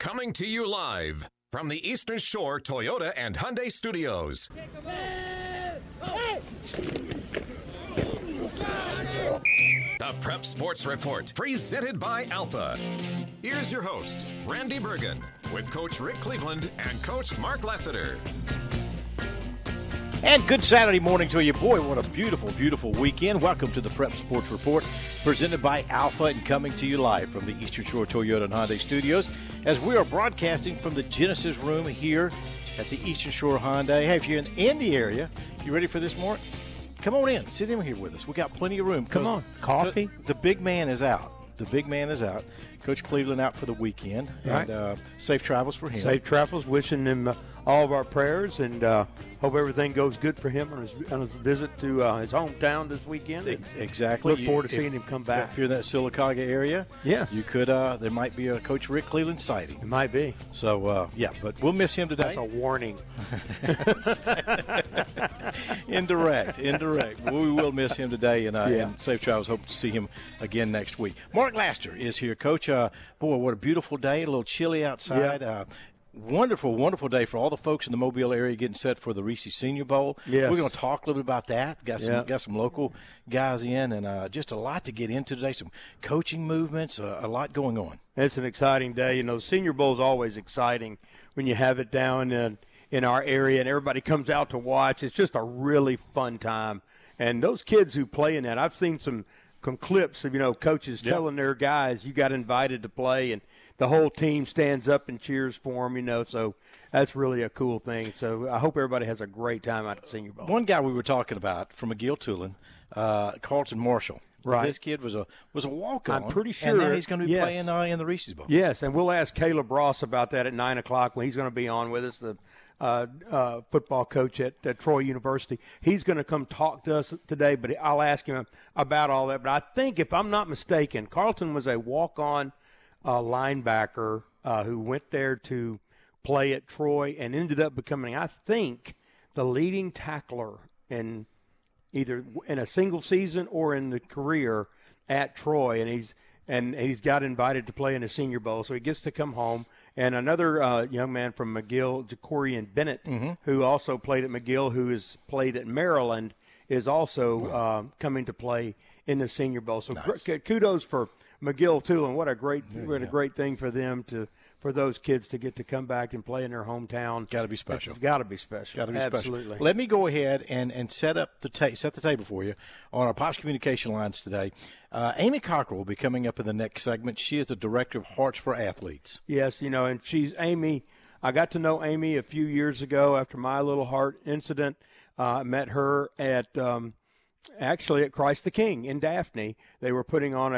Coming to you live from the Eastern Shore Toyota and Hyundai Studios. The Prep Sports Report, presented by Alpha. Here's your host, Randy Bergen, with Coach Rick Cleveland and Coach Mark Lassiter. And good Saturday morning to you. Boy, what a beautiful, beautiful weekend. Welcome to the Prep Sports Report, presented by Alpha and coming to you live from the Eastern Shore Toyota and Hyundai Studios as we are broadcasting from the Genesis Room here at the Eastern Shore Hyundai. Hey, if you're in the area, you ready for this, Mark? Come on in. Sit in here with us. We got plenty of room. Come on. Coffee? The big man is out. Coach Cleveland out for the weekend. Right. And safe travels for him. Safe travels. Wishing him all of our prayers, and hope everything goes good for him on his visit to his hometown this weekend. Exactly. Look forward to seeing him come back. If you're in that Sylacauga area, yes, you could. There might be a Coach Rick Cleveland sighting. It might be. So, but we'll miss him today. That's a warning. Indirect. We will miss him today, and safe travels. Hope to see him again next week. Mark Lassiter is here, Coach. Boy, what a beautiful day. A little chilly outside. Yeah. Wonderful, wonderful day for all the folks in the Mobile area getting set for the Reese Senior Bowl. Yes. We're going to talk a little bit about that. Got some local guys in, and just a lot to get into today. Some coaching movements, a lot going on. It's an exciting day. You know, Senior Bowl is always exciting when you have it down in our area and everybody comes out to watch. It's just a really fun time. And those kids who play in that, I've seen some clips of, coaches telling their guys, you got invited to play, and the whole team stands up and cheers for them, so that's really a cool thing. So I hope everybody has a great time out at Senior Bowl. One guy we were talking about from McGill-Tulane, Carlton Marshall. Right. This kid was a walk-on. I'm pretty sure. And now he's going to be playing in the Reese's Bowl. Yes, and we'll ask Caleb Ross about that at 9 o'clock when he's going to be on with us, the football coach at Troy University. He's going to come talk to us today, but I'll ask him about all that. But I think, if I'm not mistaken, Carlton was a walk-on linebacker who went there to play at Troy and ended up becoming, I think, the leading tackler in either in a single season or in the career at Troy, and he's got invited to play in the Senior Bowl, so he gets to come home. And another young man from McGill, Jacorian Bennett, who also played at McGill, who has played at Maryland, is also coming to play in the Senior Bowl. So kudos for McGill-Tulane. What a great thing for them for those kids to get to come back and play in their hometown. Got to be special. Got to be special. Absolutely. Let me go ahead and set the table for you on our Pops Communication lines today. Amy Cockrell will be coming up in the next segment. She is the director of Hearts for Athletes. Yes, and she's Amy. I got to know Amy a few years ago after my little heart incident. I met her at actually at Christ the King in Daphne. They were putting on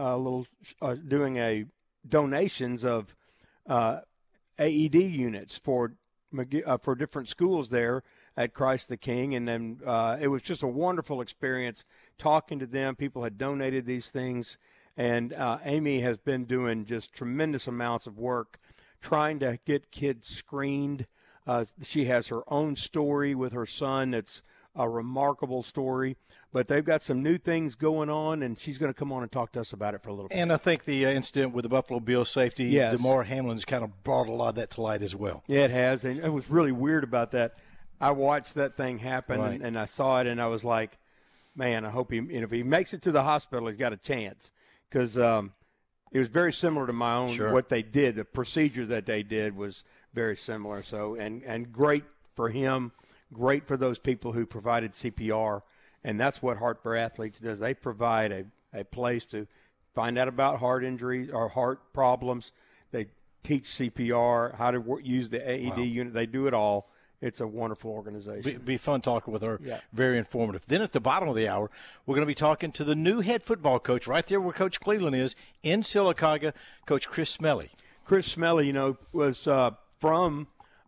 doing donations of AED units for different schools there at Christ the King, and then it was just a wonderful experience talking to them. People had donated these things, and Amy has been doing just tremendous amounts of work trying to get kids screened. She has her own story with her son that's a remarkable story, but they've got some new things going on, and she's going to come on and talk to us about it for a little bit. And I think the incident with the Buffalo Bills safety, DeMar Hamlin's kind of brought a lot of that to light as well. Yeah, it has, and it was really weird about that. I watched that thing happen, right. and I saw it, and I was like, man, I hope if he makes it to the hospital, he's got a chance, because it was very similar to my own, what they did. The procedure that they did was very similar, so and great for him. Great for those people who provided CPR, and that's what Heart for Athletes does. They provide a place to find out about heart injuries or heart problems. They teach CPR, how to use the AED unit. They do it all. It's a wonderful organization. Be fun talking with her. Yeah. Very informative. Then at the bottom of the hour, we're going to be talking to the new head football coach right there where Coach Cleveland is in Sylacauga, Coach Chris Smelley. Chris Smelley, was from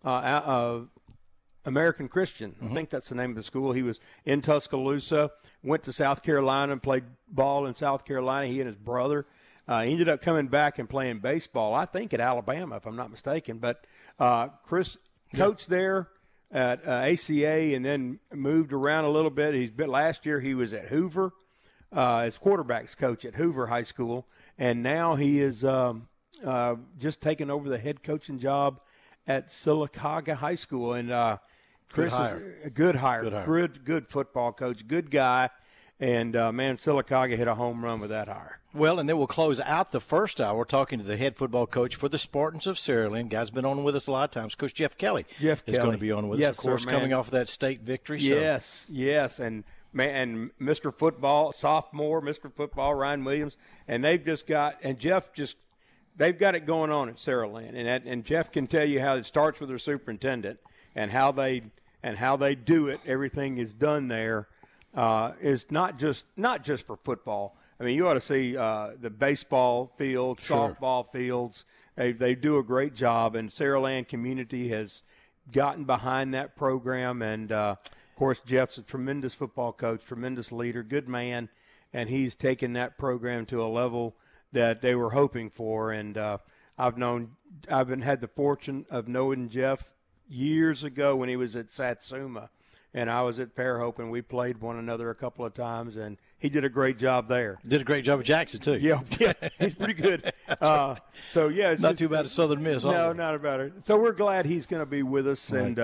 American Christian. I think that's the name of the school. He was in Tuscaloosa, went to South Carolina and played ball in South Carolina, he and his brother. He ended up coming back and playing baseball, I think, at Alabama, if I'm not mistaken. But Chris coached there at ACA and then moved around a little bit. Last year he was at Hoover as quarterbacks coach at Hoover High School, and now he is just taken over the head coaching job at Sylacauga High School. And Chris is a good hire. Good football coach, good guy. And, man, Sylacauga hit a home run with that hire. Well, and then we'll close out the first hour talking to the head football coach for the Spartans of Saraland. Guy's been on with us a lot of times. Coach Jeff Kelly is going to be on with us, of course, coming off of that state victory. Yes. And Mr. Football, sophomore, Mr. Football, Ryan Williams. And they've just got – and Jeff they've got it going on at Saraland. And Jeff can tell you how it starts with their superintendent and how they do it. Everything is done there. Is not just for football. I mean, you ought to see the baseball field, softball fields. They do a great job, and Saraland community has gotten behind that program. And, of course, Jeff's a tremendous football coach, tremendous leader, good man, and he's taken that program to a level that they were hoping for. And I've had the fortune of knowing Jeff years ago when he was at Satsuma. And I was at Fairhope, and we played one another a couple of times, and he did a great job there. Did a great job at Jackson, too. Yeah, he's pretty good. It's not too bad at Southern Miss. No, not about it. So we're glad he's going to be with us at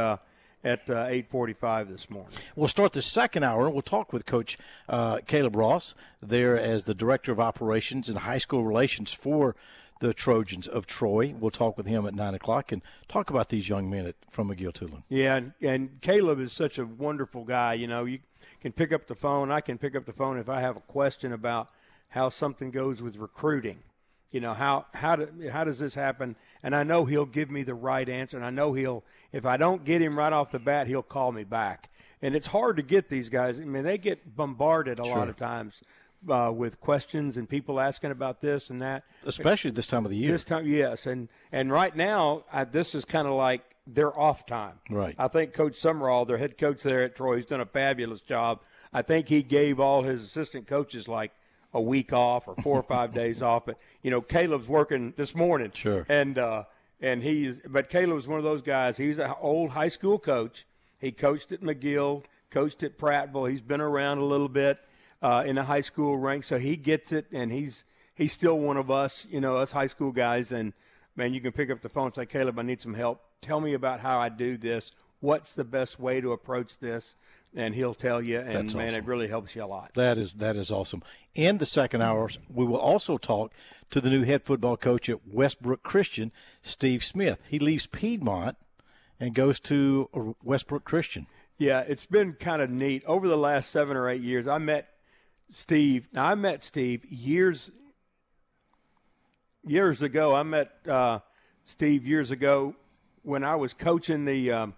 8:45 this morning. We'll start the second hour, and we'll talk with Coach Caleb Ross there as the Director of Operations and High School Relations for the Trojans of Troy. We'll talk with him at 9 o'clock and talk about these young men from McGill-Toolen. Yeah, and Caleb is such a wonderful guy. You know, you can pick up the phone. I can pick up the phone if I have a question about how something goes with recruiting. You know, how does this happen? And I know he'll give me the right answer, and I know if I don't get him right off the bat, he'll call me back. And it's hard to get these guys. I mean, they get bombarded a lot of times with questions and people asking about this and that. Especially this time of the year. This time, yes. And right now, this is kind of like their off time. Right. I think Coach Summerall, their head coach there at Troy, has done a fabulous job. I think he gave all his assistant coaches like a week off or 4 or 5 days off. But, you know, Caleb's working this morning. Sure. But Caleb's one of those guys. He's an old high school coach. He coached at McGill, coached at Prattville. He's been around a little bit in the high school ranks, so he gets it, and he's still one of us, you know, us high school guys. And, man, you can pick up the phone and say, Caleb, I need some help. Tell me about how I do this. What's the best way to approach this? And he'll tell you, and, That's man, awesome. it really helps you a lot. That is awesome. In the second hour, we will also talk to the new head football coach at Westbrook Christian, Steve Smith. He leaves Piedmont and goes to Westbrook Christian. Yeah, it's been kind of neat. Over the last 7 or 8 years, I met Steve. Now, I met Steve years ago. I met Steve years ago when I was coaching the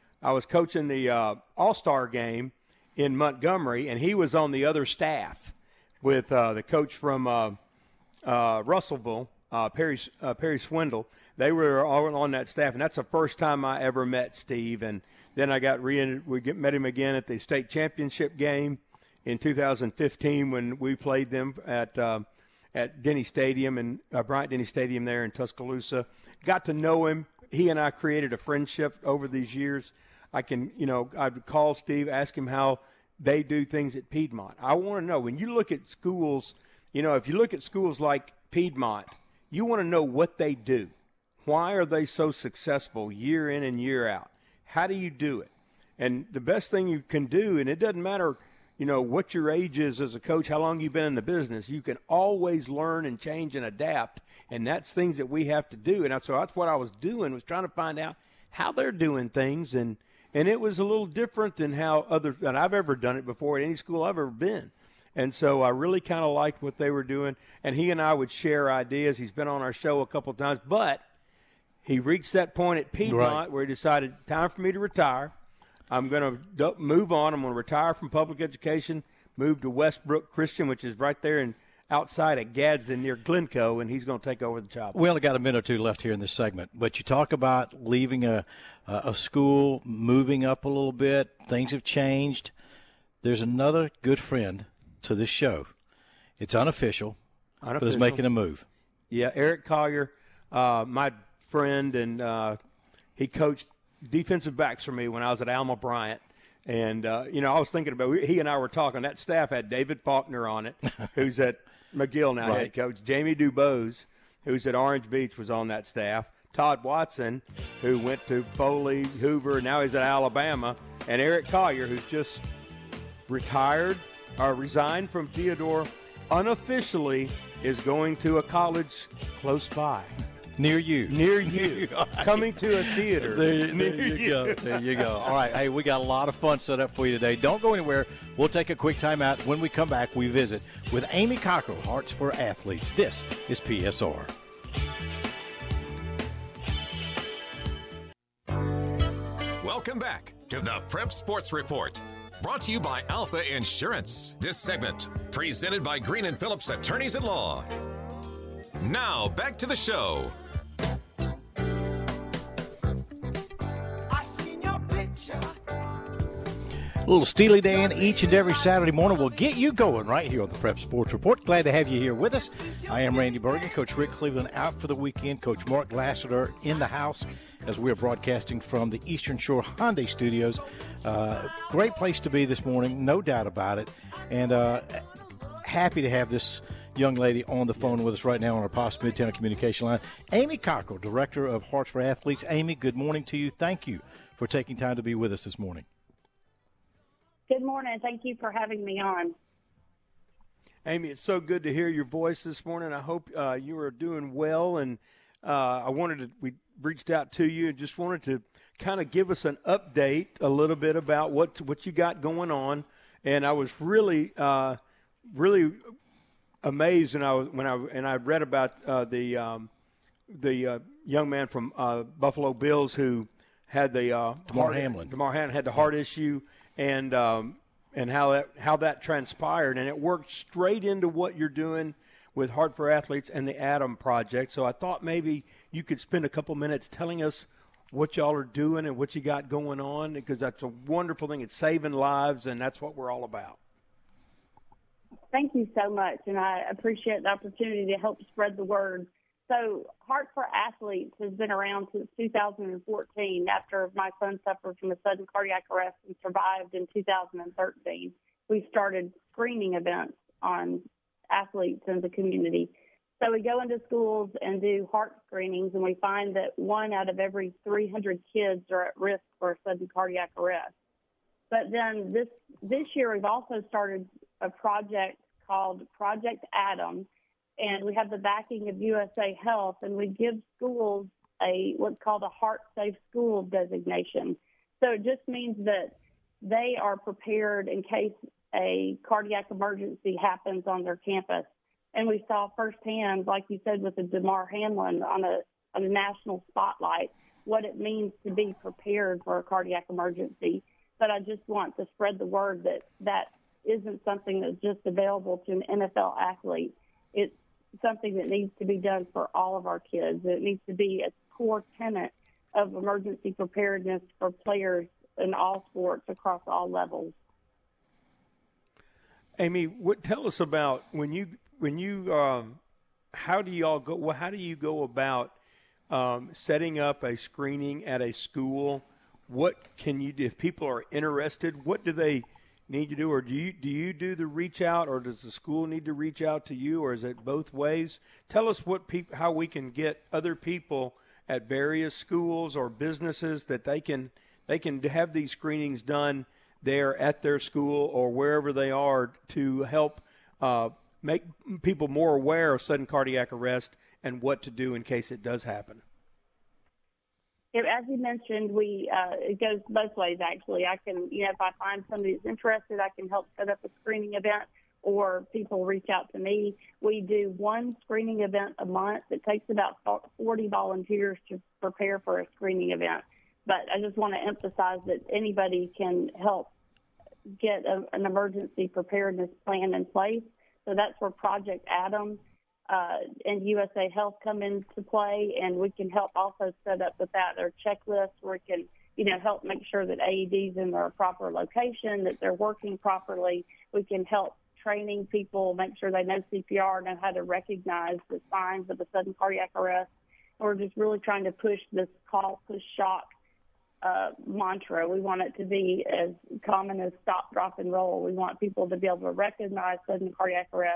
All-Star game in Montgomery, and he was on the other staff with the coach from Russellville, Perry Swindle. They were all on that staff, and that's the first time I ever met Steve. And then I met him again at the state championship game in 2015 when we played them at Denny Stadium and Bryant Denny Stadium there in Tuscaloosa. Got to know him. He and I created a friendship over these years. I'd call Steve, ask him how they do things at Piedmont. I want to know, when you look at schools, if you look at schools like Piedmont, you want to know what they do. Why are they so successful year in and year out? How do you do it? And the best thing you can do, and it doesn't matter, what your age is as a coach, how long you've been in the business, you can always learn and change and adapt. And that's things that we have to do. And so that's what I was doing, was trying to find out how they're doing things. And it was a little different than than I've ever done it before at any school I've ever been. And so I really kind of liked what they were doing. And he and I would share ideas. He's been on our show a couple of times. But he reached that point at Piedmont where he decided, time for me to retire. I'm going to move on. I'm going to retire from public education, move to Westbrook Christian, which is right there outside of Gadsden near Glencoe, and he's going to take over the job. We only got a minute or two left here in this segment, but you talk about leaving a school, moving up a little bit. Things have changed. There's another good friend to this show. It's unofficial. But is making a move. Yeah, Eric Collier, my friend, and he coached defensive backs for me when I was at Alma Bryant. And, I was thinking about, he and I were talking, that staff had David Faulkner on it, who's at McGill now, head coach, Jamie Dubose, who's at Orange Beach, was on that staff. Todd Watson, who went to Foley, Hoover, now he's at Alabama. And Eric Collier, who's just resigned from Theodore, unofficially is going to a college close by. Near you. Coming to a theater. There you go. There you go. All right. Hey, we got a lot of fun set up for you today. Don't go anywhere. We'll take a quick time out. When we come back, we visit with Amy Cockrell, Hearts for Athletes. This is PSR. Welcome back to the Prep Sports Report. Brought to you by Alpha Insurance. This segment presented by Green and Phillips Attorneys at Law. Now back to the show. A little Steely Dan each and every Saturday morning will get you going right here on the Prep Sports Report. Glad to have you here with us. I am Randy Bergen. Coach Rick Cleveland out for the weekend. Coach Mark Lassiter in the house as we are broadcasting from the Eastern Shore Hyundai Studios. Great place to be this morning, no doubt about it. And happy to have this young lady on the phone with us right now on our POS Midtown Communication line. Amy Cockrell, Director of Hearts for Athletes. Amy, good morning to you. Thank you for taking time to be with us this morning. Good morning. Thank you for having me on. Amy, it's so good to hear your voice this morning. I hope you are doing well. And we reached out to you and just wanted to kind of give us an update a little bit about what you got going on. And I was really amazed when I read about the young man from Buffalo Bills who had the Damar Hamlin. Damar Hamlin had the heart issue. And how that transpired, and it worked straight into what you're doing with Heart for Athletes and the Adam Project. So I thought maybe you could spend a couple minutes telling us what y'all are doing and what you got going on, because that's a wonderful thing. It's saving lives, and that's what we're all about. Thank you so much, and I appreciate the opportunity to help spread the word. So Heart for Athletes has been around since 2014 after my son suffered from a sudden cardiac arrest and survived in 2013. We started screening events on athletes in the community. So we go into schools and do heart screenings, and we find that 1 out of every 300 kids are at risk for a sudden cardiac arrest. But then this year we've also started a project called Project Adam, and we have the backing of USA Health, and we give schools what's called a Heart Safe School designation. So it just means that they are prepared in case a cardiac emergency happens on their campus. And we saw firsthand, like you said, with the Damar Hamlin on a national spotlight, what it means to be prepared for a cardiac emergency. But I just want to spread the word that isn't something that's just available to an NFL athlete. It's something that needs to be done for all of our kids. It needs to be a core tenet of emergency preparedness for players in all sports across all levels. Amy, tell us about when you how do you go about setting up a screening at a school? What can you do if people are interested? What do they need to do, or do you do the reach out, or does the school need to reach out to you, or is it both ways? Tell us how we can get other people at various schools or businesses that they can have these screenings done there at their school or wherever they are to help make people more aware of sudden cardiac arrest and what to do in case it does happen. As you mentioned, it goes both ways, actually. I can, if I find somebody that's interested, I can help set up a screening event, or people reach out to me. We do one screening event a month. It takes about 40 volunteers to prepare for a screening event. But I just want to emphasize that anybody can help get an emergency preparedness plan in place. So that's where Project Adam and USA Health come into play, and we can help also set up with that their checklist where we can, help make sure that AED's in their proper location, that they're working properly. We can help training people, make sure they know CPR, know how to recognize the signs of a sudden cardiac arrest. We're just really trying to push this call, push, shock mantra. We want it to be as common as stop, drop, and roll. We want people to be able to recognize sudden cardiac arrest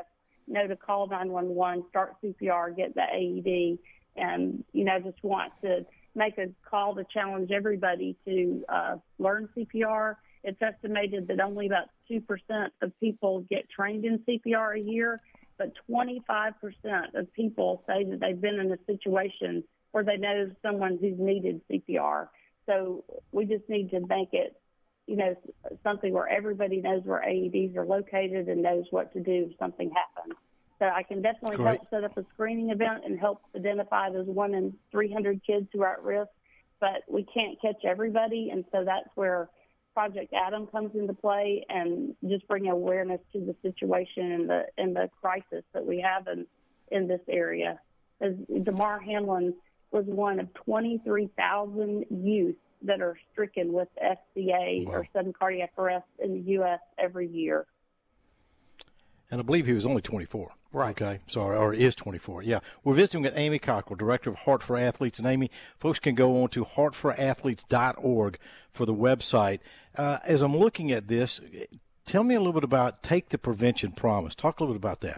know to call 911, start CPR, get the AED, and, just want to make a call to challenge everybody to learn CPR. It's estimated that only about 2% of people get trained in CPR a year, but 25% of people say that they've been in a situation where they know someone who's needed CPR. So we just need to make it, something where everybody knows where AEDs are located and knows what to do if something happens. So I can definitely help set up a screening event and help identify those 1 in 300 kids who are at risk, but we can't catch everybody, and so that's where Project Adam comes into play and just bring awareness to the situation and the crisis that we have in this area. As Damar Hamlin was one of 23,000 youth that are stricken with SCA or sudden cardiac arrest in the U.S. every year. And I believe he was only 24. Right. Okay. Sorry, or is 24. Yeah. We're visiting with Amy Cockrell, Director of Heart for Athletes. And, Amy, folks can go on to heartforathletes.org for the website. As I'm looking at this, tell me a little bit about Take the Prevention Promise. Talk a little bit about that.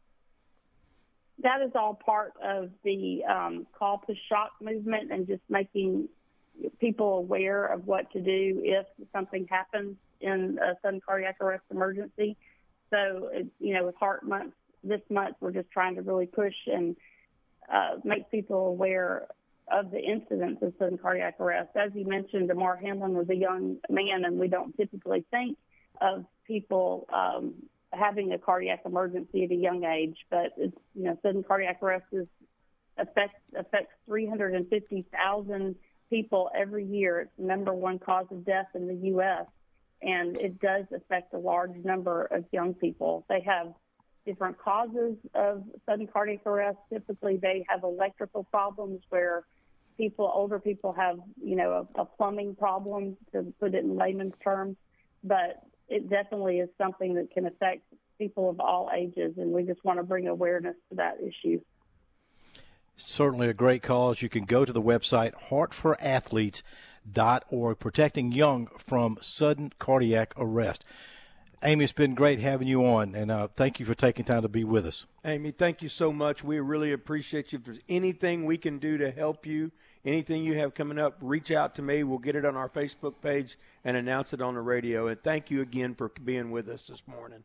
That is all part of the Call to Shock movement and just making people aware of what to do if something happens in a sudden cardiac arrest emergency. So, with Heart Month this month, we're just trying to really push and make people aware of the incidents of sudden cardiac arrest. As you mentioned, Damar Hamlin was a young man, and we don't typically think of people having a cardiac emergency at a young age. But it's, sudden cardiac arrest affects 350,000 people every year. It's the number one cause of death in the U.S., and it does affect a large number of young people. They have different causes of sudden cardiac arrest. Typically, they have electrical problems where older people have, a plumbing problem, to put it in layman's terms. But it definitely is something that can affect people of all ages, and we just want to bring awareness to that issue. Certainly a great cause. You can go to the website heartforathletes.org, protecting young from sudden cardiac arrest. Amy, it's been great having you on, and thank you for taking time to be with us. Amy, thank you so much. We really appreciate you. If there's anything we can do to help you, anything you have coming up, reach out to me. We'll get it on our Facebook page and announce it on the radio. And thank you again for being with us this morning.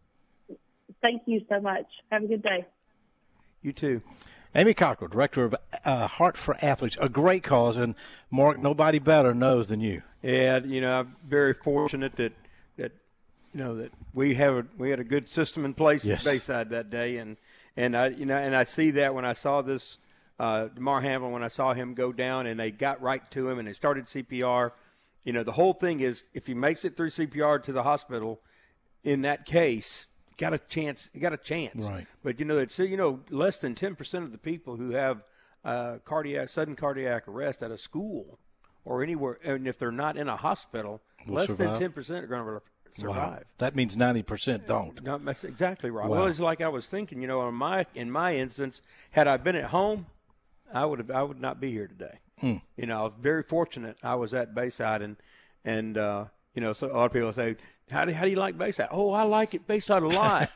Thank you so much. Have a good day. You too. Amy Cockrell, Director of Heart for Athletes, a great cause, and Mark, nobody better knows than you. Yeah, I'm very fortunate that we had a good system in place at Bayside that day, and I see that when I saw this Damar Hamlin, when I saw him go down, and they got right to him and they started CPR. The whole thing is, if he makes it through CPR to the hospital, in that case, got a chance. Right. But it's less than 10% of the people who have sudden cardiac arrest at a school or anywhere, and if they're not in a hospital, less than 10% are going to survive. Wow. That means 90% don't. No, that's exactly right. Wow. Well, it's like I was thinking. In my instance, had I been at home, I would not be here today. I was very fortunate. I was at Bayside, and so a lot of people say, How do you like Bayside? Oh, I like Bayside a lot.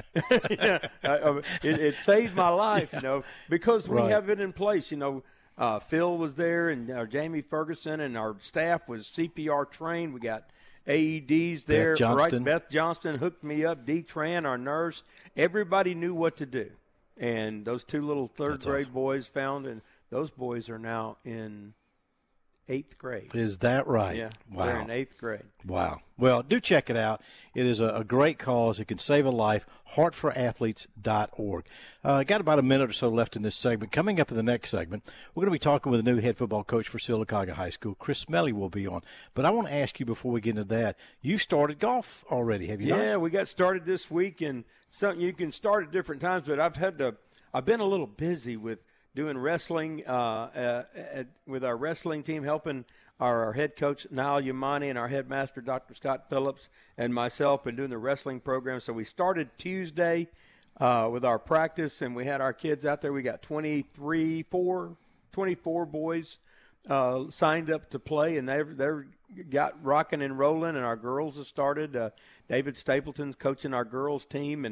It saved my life, because we have it in place. Phil was there, and Jamie Ferguson, and our staff was CPR trained. We got AEDs there. Beth Johnston. Right? Beth Johnston hooked me up. Dee Tran, our nurse. Everybody knew what to do. And those two little third-grade boys found, and those boys are now in 8th grade. Is that right? Yeah. Wow. They're in 8th grade. Wow. Well, do check it out. It is a great cause. It can save a life. Heartforathletes.org. Got about a minute or so left in this segment. Coming up in the next segment, we're going to be talking with the new head football coach for Sylacauga High School. Chris Smelly will be on. But I want to ask you before we get into that, you started golf already, have you not? Yeah, we got started this week, and you can start at different times, but I've been a little busy with doing wrestling with our wrestling team, helping our head coach, Niall Yamani, and our headmaster, Dr. Scott Phillips, and myself, and doing the wrestling program. So we started Tuesday with our practice, and we had our kids out there. We got 24 boys signed up to play, and they're got rocking and rolling, and our girls have started. David Stapleton's coaching our girls team, and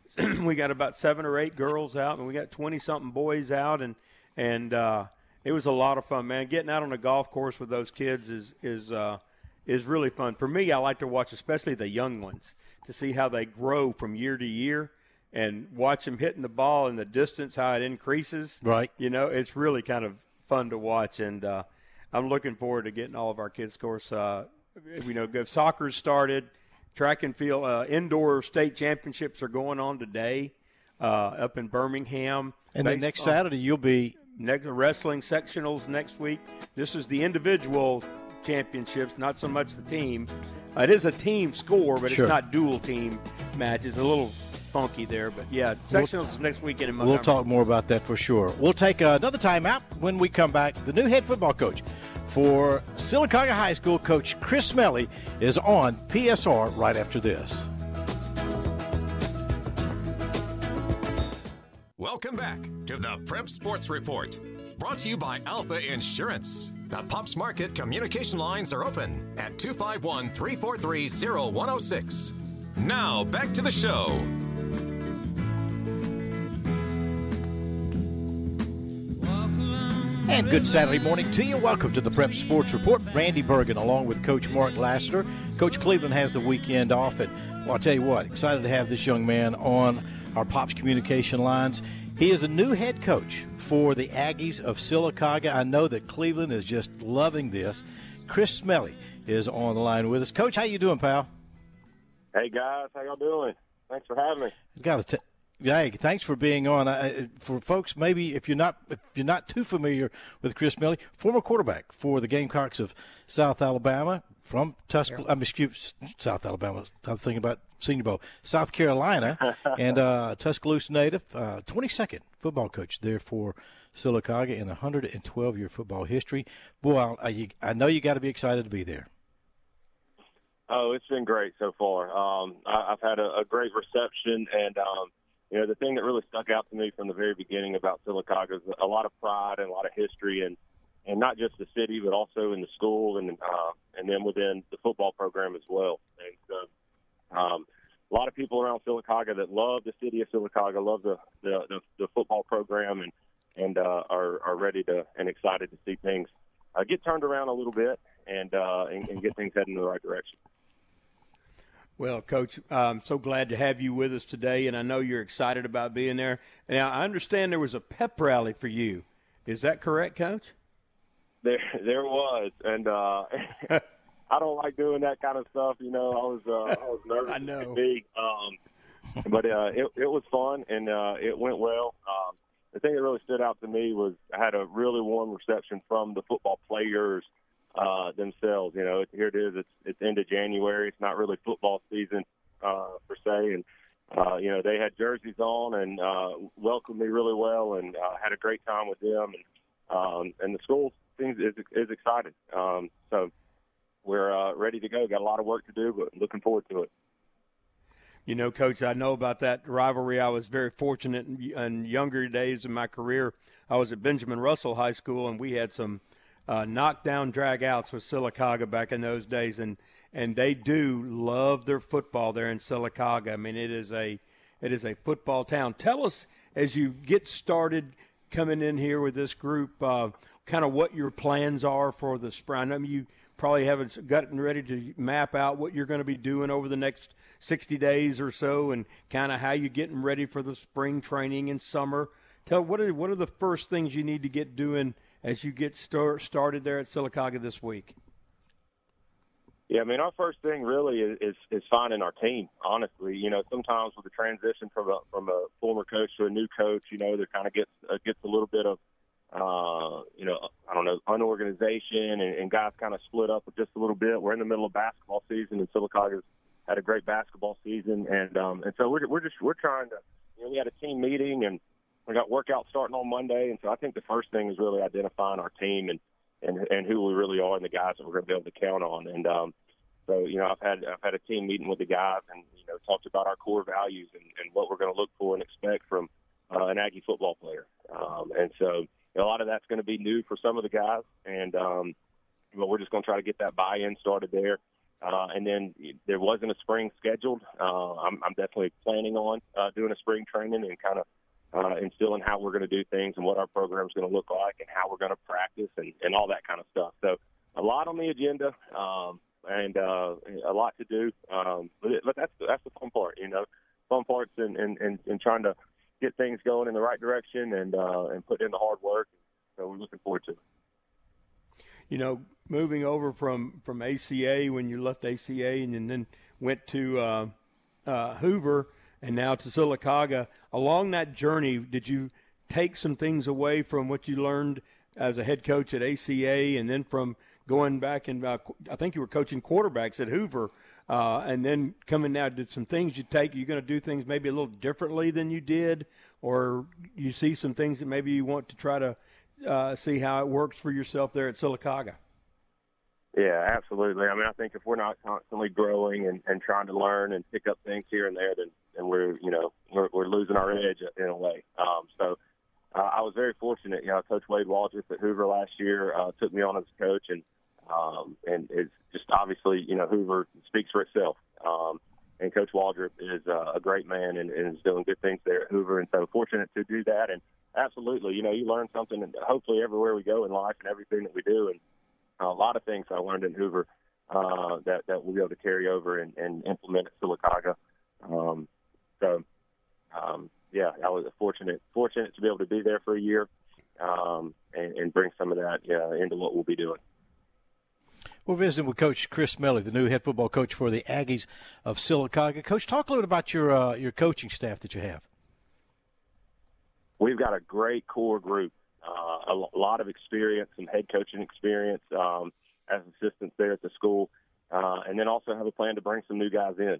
we got about 7 or 8 girls out, and we got 20-something boys out, and it was a lot of fun, man. Getting out on the golf course with those kids is really fun. For me, I like to watch especially the young ones to see how they grow from year to year and watch them hitting the ball in the distance, how it increases. Right. You know, it's really kind of fun to watch, and I'm looking forward to getting all of our kids, of course. Soccer's started. Track and field indoor state championships are going on today up in Birmingham. And then next Saturday you'll be wrestling sectionals next week. This is the individual championships, not so much the team. It is a team score, but Sure. It's not dual team matches. A little funky there, but yeah, sectionals is next weekend in Montgomery. We'll talk more about that for sure. We'll take another time out. When we come back, the new head football coach for Sylacauga High School, Coach Chris Smelly, is on PSR right after this. Welcome back to the Prep Sports Report. Brought to you by Alpha Insurance. The Pops Market communication lines are open at 251-343-0106. Now back to the show. And good Saturday morning to you. Welcome to the Prep Sports Report. Randy Bergen along with Coach Mark Lassiter. Coach Cleveland has the weekend off, and well, I'll tell you what, excited to have this young man on our Pops communication lines. He is a new head coach for the Aggies of Sylacauga. I know that Cleveland is just loving this. Chris Smelly is on the line with us. Coach, how you doing, pal? Hey, guys. How y'all doing? Thanks for having me. Hey, thanks for being on. For folks, maybe if you're not too familiar with Chris Smelly, former quarterback for the Gamecocks of South Alabama from South Alabama. I'm thinking about Senior Bowl, South Carolina, and Tuscaloosa native, 22nd football coach there for Sylacauga in 112-year football history. Boy, I know you got to be excited to be there. Oh, it's been great so far. I've had a great reception, and the thing that really stuck out to me from the very beginning about Sylacauga is a lot of pride and a lot of history, and not just the city, but also in the school and then within the football program as well. And so, a lot of people around Sylacauga that love the city of Sylacauga, love the football program, and are ready to and excited to see things get turned around a little bit and get things heading in the right direction. Well, Coach, I'm so glad to have you with us today, and I know you're excited about being there. Now, I understand there was a pep rally for you. Is that correct, Coach? There was, and I don't like doing that kind of stuff. I was nervous. I know. As could be. But it was fun, and it went well. The thing that really stood out to me was I had a really warm reception from the football players themselves. Here it is. It's end of January. It's not really football season per se, and they had jerseys on and welcomed me really well, and had a great time with them, and the school is excited. So we're ready to go. Got a lot of work to do, but looking forward to it. Coach, I know about that rivalry. I was very fortunate in younger days of my career. I was at Benjamin Russell High School, and we had some knockdown dragouts with Sylacauga back in those days, and they do love their football there in Sylacauga. I mean, it is a football town. Tell us, as you get started coming in here with this group, kind of what your plans are for the spring. I mean, you probably haven't gotten ready to map out what you're going to be doing over the next 60 days or so, and kind of how you're getting ready for the spring training and summer. What are the first things you need to get doing as you get started there at Sylacauga this week? Yeah, I mean, our first thing really is finding our team, honestly. Sometimes with the transition from a former coach to a new coach, there kind of gets a little bit of, unorganization, and guys kind of split up just a little bit. We're in the middle of basketball season, and Sylacauga's had a great basketball season, and so we're trying to. We had a team meeting, and we got workouts starting on Monday, and so I think the first thing is really identifying our team and who we really are and the guys that we're going to be able to count on. And so I've had a team meeting with the guys, and talked about our core values and what we're going to look for and expect from an Aggie football player. And so a lot of that's going to be new for some of the guys, and but we're just going to try to get that buy-in started there. And then there wasn't a spring scheduled. I'm definitely planning on doing a spring training and kind of instilling how we're going to do things and what our program is going to look like and how we're going to practice and all that kind of stuff. So a lot on the agenda and a lot to do. But that's the fun part, Fun parts in trying to get things going in the right direction and put in the hard work. So we're looking forward to it. Moving over from ACA when you left ACA and then went to Hoover and now to Sylacauga, along that journey, did you take some things away from what you learned as a head coach at ACA and then from going back and I think you were coaching quarterbacks at Hoover and then coming now, did some things you're going to do things maybe a little differently than you did, or you see some things that maybe you want to try to see how it works for yourself there at Sylacauga? Yeah, absolutely. I mean, I think if we're not constantly growing and trying to learn and pick up things here and there, then we're losing our edge in a way. So I was very fortunate. Coach Wade Waldrop at Hoover last year took me on as a coach, and it's just obviously, Hoover speaks for itself. And Coach Waldrop is a great man and is doing good things there at Hoover, and so fortunate to do that. And absolutely, you learn something, and hopefully everywhere we go in life and everything that we do, and a lot of things I learned in Hoover that we'll be able to carry over and implement at Sylacauga. Yeah, I was fortunate to be able to be there for a year and bring some of that into what we'll be doing. We're visiting with Coach Chris Smelley, the new head football coach for the Aggies of Sylacauga. Coach, talk a little bit about your coaching staff that you have. We've got a great core group, a lot of experience, some head coaching experience as assistants there at the school, and then also have a plan to bring some new guys in.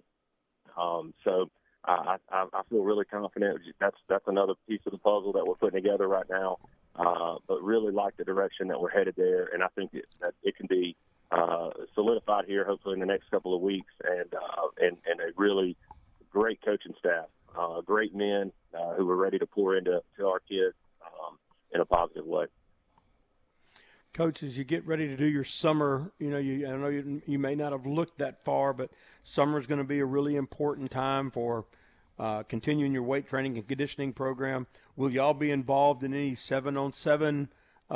So I feel really confident. That's another piece of the puzzle that we're putting together right now, but really like the direction that we're headed there, and I think that it can be solidified here hopefully in the next couple of weeks, and a really great coaching staff, great men who are ready to pour into our kids in a positive way. Coach, as you get ready to do your summer, I know you may not have looked that far, but summer is going to be a really important time for continuing your weight training and conditioning program. Will y'all be involved in any 7-on-7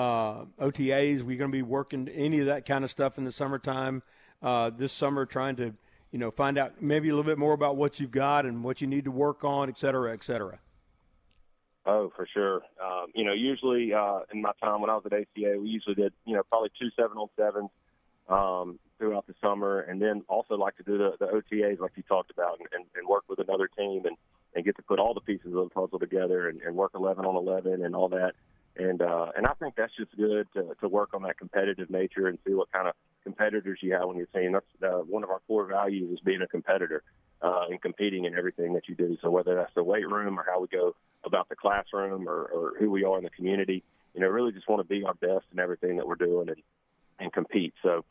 OTAs? We're going to be working any of that kind of stuff in the summertime this summer, trying to, find out maybe a little bit more about what you've got and what you need to work on, et cetera, et cetera. Oh, for sure. Usually in my time when I was at ACA, we usually did, probably 2 7-on-7s throughout the summer, and then also like to do the OTAs like you talked about and work with another team and get to put all the pieces of the puzzle together and work 11-on-11 and all that. And I think that's just good to work on that competitive nature and see what kind of competitors you have on your team. That's one of our core values is being a competitor and competing in everything that you do. So whether that's the weight room or how we go about the classroom or who we are in the community, really just want to be our best in everything that we're doing and compete. So,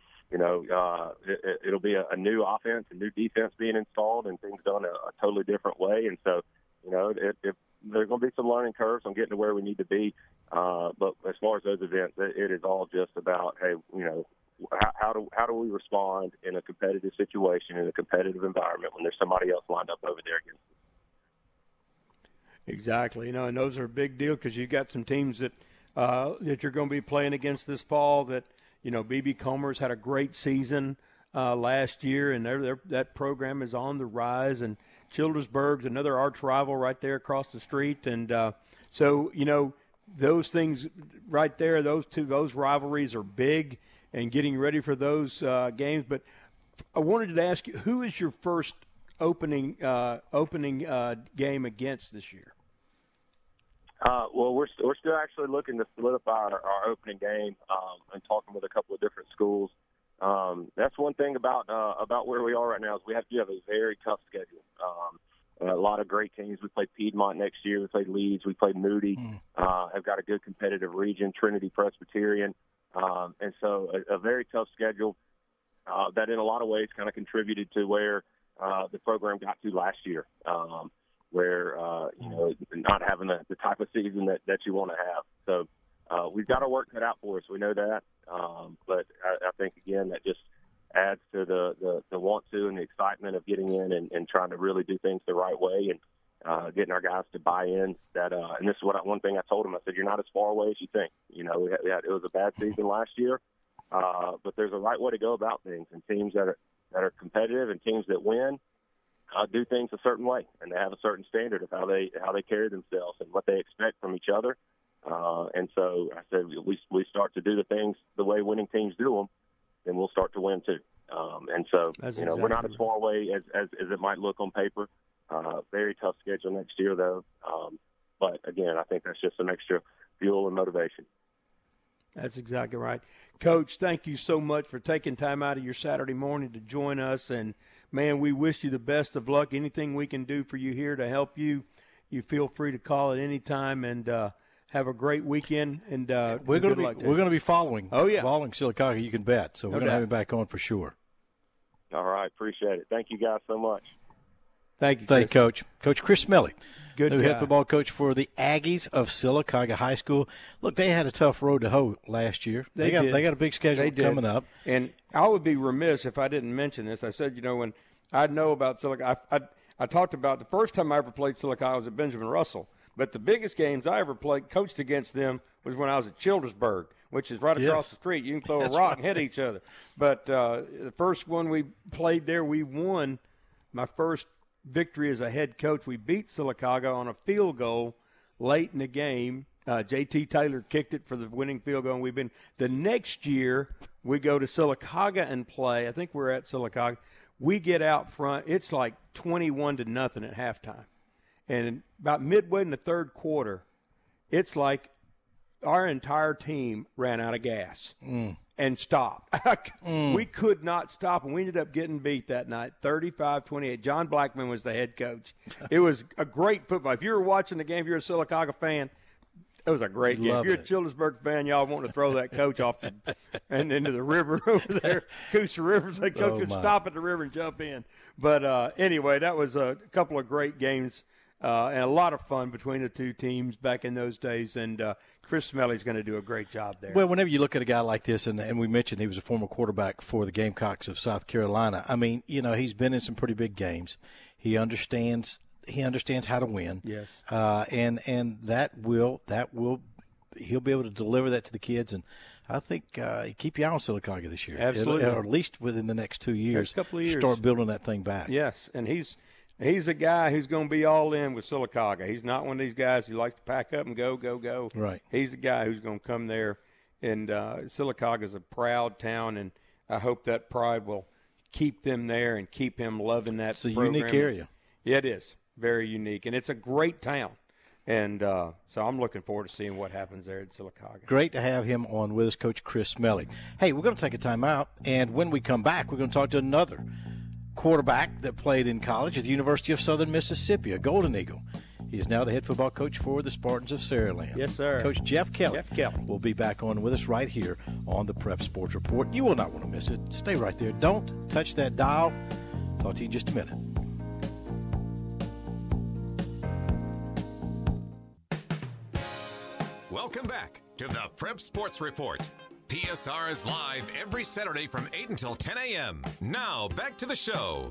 it'll be a new offense, a new defense being installed and things done a totally different way. And so, if there's going to be some learning curves on getting to where we need to be. But as far as those events, it is all just about, hey, how do we respond in a competitive situation, in a competitive environment when there's somebody else lined up over there against us? Exactly. And those are a big deal because you've got some teams that you're going to be playing against this fall that, B.B. Comer's had a great season last year, and that program is on the rise. And Childersburg's another arch rival right there across the street. And so, those things right there, those rivalries are big and getting ready for those games. But I wanted to ask you, who is your first opening game against this year? Well, we're still actually looking to solidify our opening game and talking with a couple of different schools. That's one thing about where we are right now is we have a very tough schedule. A lot of great teams. We played Piedmont next year. We played Leeds. We played Moody. Have got a good competitive region, Trinity Presbyterian. And so a very tough schedule that in a lot of ways kind of contributed to where the program got to last year, where, not having the type of season that you want to have. So we've got our work cut out for us. We know that. But I think, again, that just adds to the want to and the excitement of getting in and trying to really do things the right way and getting our guys to buy in. That and this is one thing I told them. I said, you're not as far away as you think. You know, it was a bad season last year, but there's a right way to go about things, and teams that are competitive and teams that win do things a certain way, and they have a certain standard of how they carry themselves and what they expect from each other. And so I said, we start to do the things the way winning teams do them, then we'll start to win too. And so, we're not as far away as it might look on paper. Very tough schedule next year, though. But again, I think that's just some extra fuel and motivation. That's exactly right. Coach, thank you so much for taking time out of your Saturday morning to join us. And, man, we wish you the best of luck. Anything we can do for you here to help you, you feel free to call at any time. And have a great weekend. And we're going to be following. Oh, yeah. Following Sylacauga, you can bet. So we're going to have him back on for sure. All right. Appreciate it. Thank you guys so much. Thank you, Chris. Thank you, Coach. Coach Chris Smelly, good new guy. head football coach for the Aggies of Sylacauga High School. Look, they had a tough road to hoe last year. They got a big schedule coming up. And I would be remiss if I didn't mention this. I said, when I know about Sylacauga, I talked about the first time I ever played Sylacauga was at Benjamin Russell. But the biggest games I ever coached against them was when I was at Childersburg, which is right across the street. You can throw a rock and hit each other. But the first one we played there, we won. My first victory as a head coach, we beat Sylacauga on a field goal late in the game. J.T. Taylor kicked it for the winning field goal, and we've been – the next year we go to Sylacauga and play. I think we're at Sylacauga. We get out front. It's like 21-0 at halftime. And about midway in the third quarter, it's like our entire team ran out of gas and stopped. We could not stop, and we ended up getting beat that night, 35-28. John Blackman was the head coach. It was a great football. If you were watching the game, if you're a Sylacauga fan, it was a great game. If you're a Childersburg fan, y'all want to throw that coach off and into the river over there, Coosa River. So coach would stop at the river and jump in. But anyway, that was a couple of great games. And a lot of fun between the two teams back in those days. And Chris Smelly's going to do a great job there. Well, whenever you look at a guy like this, and we mentioned he was a former quarterback for the Gamecocks of South Carolina, I mean, he's been in some pretty big games. He understands how to win. Yes. And he'll be able to deliver that to the kids. And I think keep your eye on Sylacauga this year. Absolutely. Or at least within the next 2 years. Next couple of years. Start building that thing back. Yes, and he's a guy who's going to be all in with Sylacauga. He's not one of these guys who likes to pack up and go. Right. He's a guy who's going to come there. And Sylacauga is a proud town, and I hope that pride will keep them there and keep him loving that It's a program. unique area. Yeah, it is. Very unique. And it's a great town. And so I'm looking forward to seeing what happens there at Sylacauga. Great to have him on with us, Coach Chris Smelly. Hey, we're going to take a time out, and when we come back, we're going to talk to another quarterback that played in college at the University of Southern Mississippi, a Golden Eagle. He is now the head football coach for the Spartans of Saraland. Yes, sir. Coach Jeff Kelly. Jeff Kelly will be back on with us right here on the Prep Sports Report. You will not want to miss it. Stay right there. Don't touch that dial. Talk to you in just a minute. Welcome back to the Prep Sports Report. PSR is live every Saturday from 8 until 10 a.m. Now, back to the show.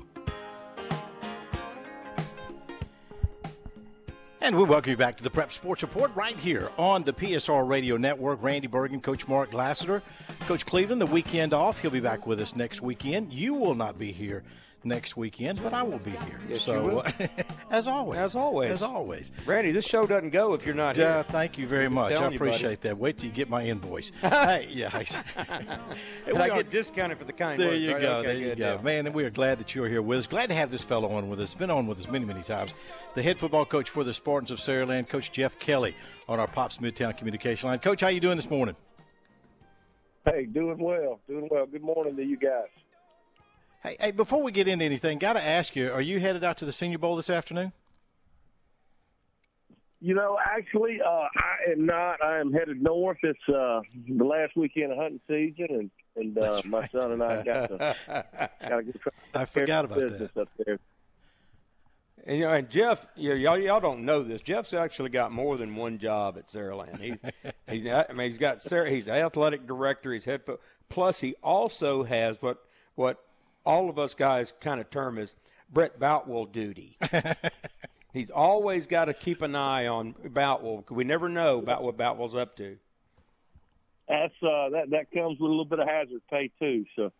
And we welcome you back to the Prep Sports Report right here on the PSR Radio Network. Randy Bergen, Coach Mark Lassiter, Coach Cleveland, the weekend off. He'll be back with us next weekend. You will not be here next weekend, but I will be here. Yes, so, you will. As always. As always. Randy, Randy, this show doesn't go if you're not here. Thank you very much. I appreciate that. Wait till you get my invoice. Hey, yeah. And I get discounted for the kind There words, you right? go. Okay, There you go. deal. Man, and we are glad that you're here with us. Glad to have this fellow on with us. Been on with us many, many times. The head football coach for the Spartans of Saraland, Coach Jeff Kelly, on our Pops Midtown Communication Line. Coach, how you doing this morning? Hey, doing well. Good morning to you guys. Hey, before we get into anything, got to ask you, are you headed out to the Senior Bowl this afternoon? Actually, I am not. I am headed north. It's the last weekend of hunting season, and my son and I got to get I forgot about business that. up there. And, and Jeff, y'all don't know this. Jeff's actually got more than one job at Saraland. He's the athletic director. He's head plus he also has what all of us guys kind of term as Brett Boutwell duty. He's always got to keep an eye on Boutwell because we never know about what Boutwell's up to. That's that comes with a little bit of hazard pay too. So.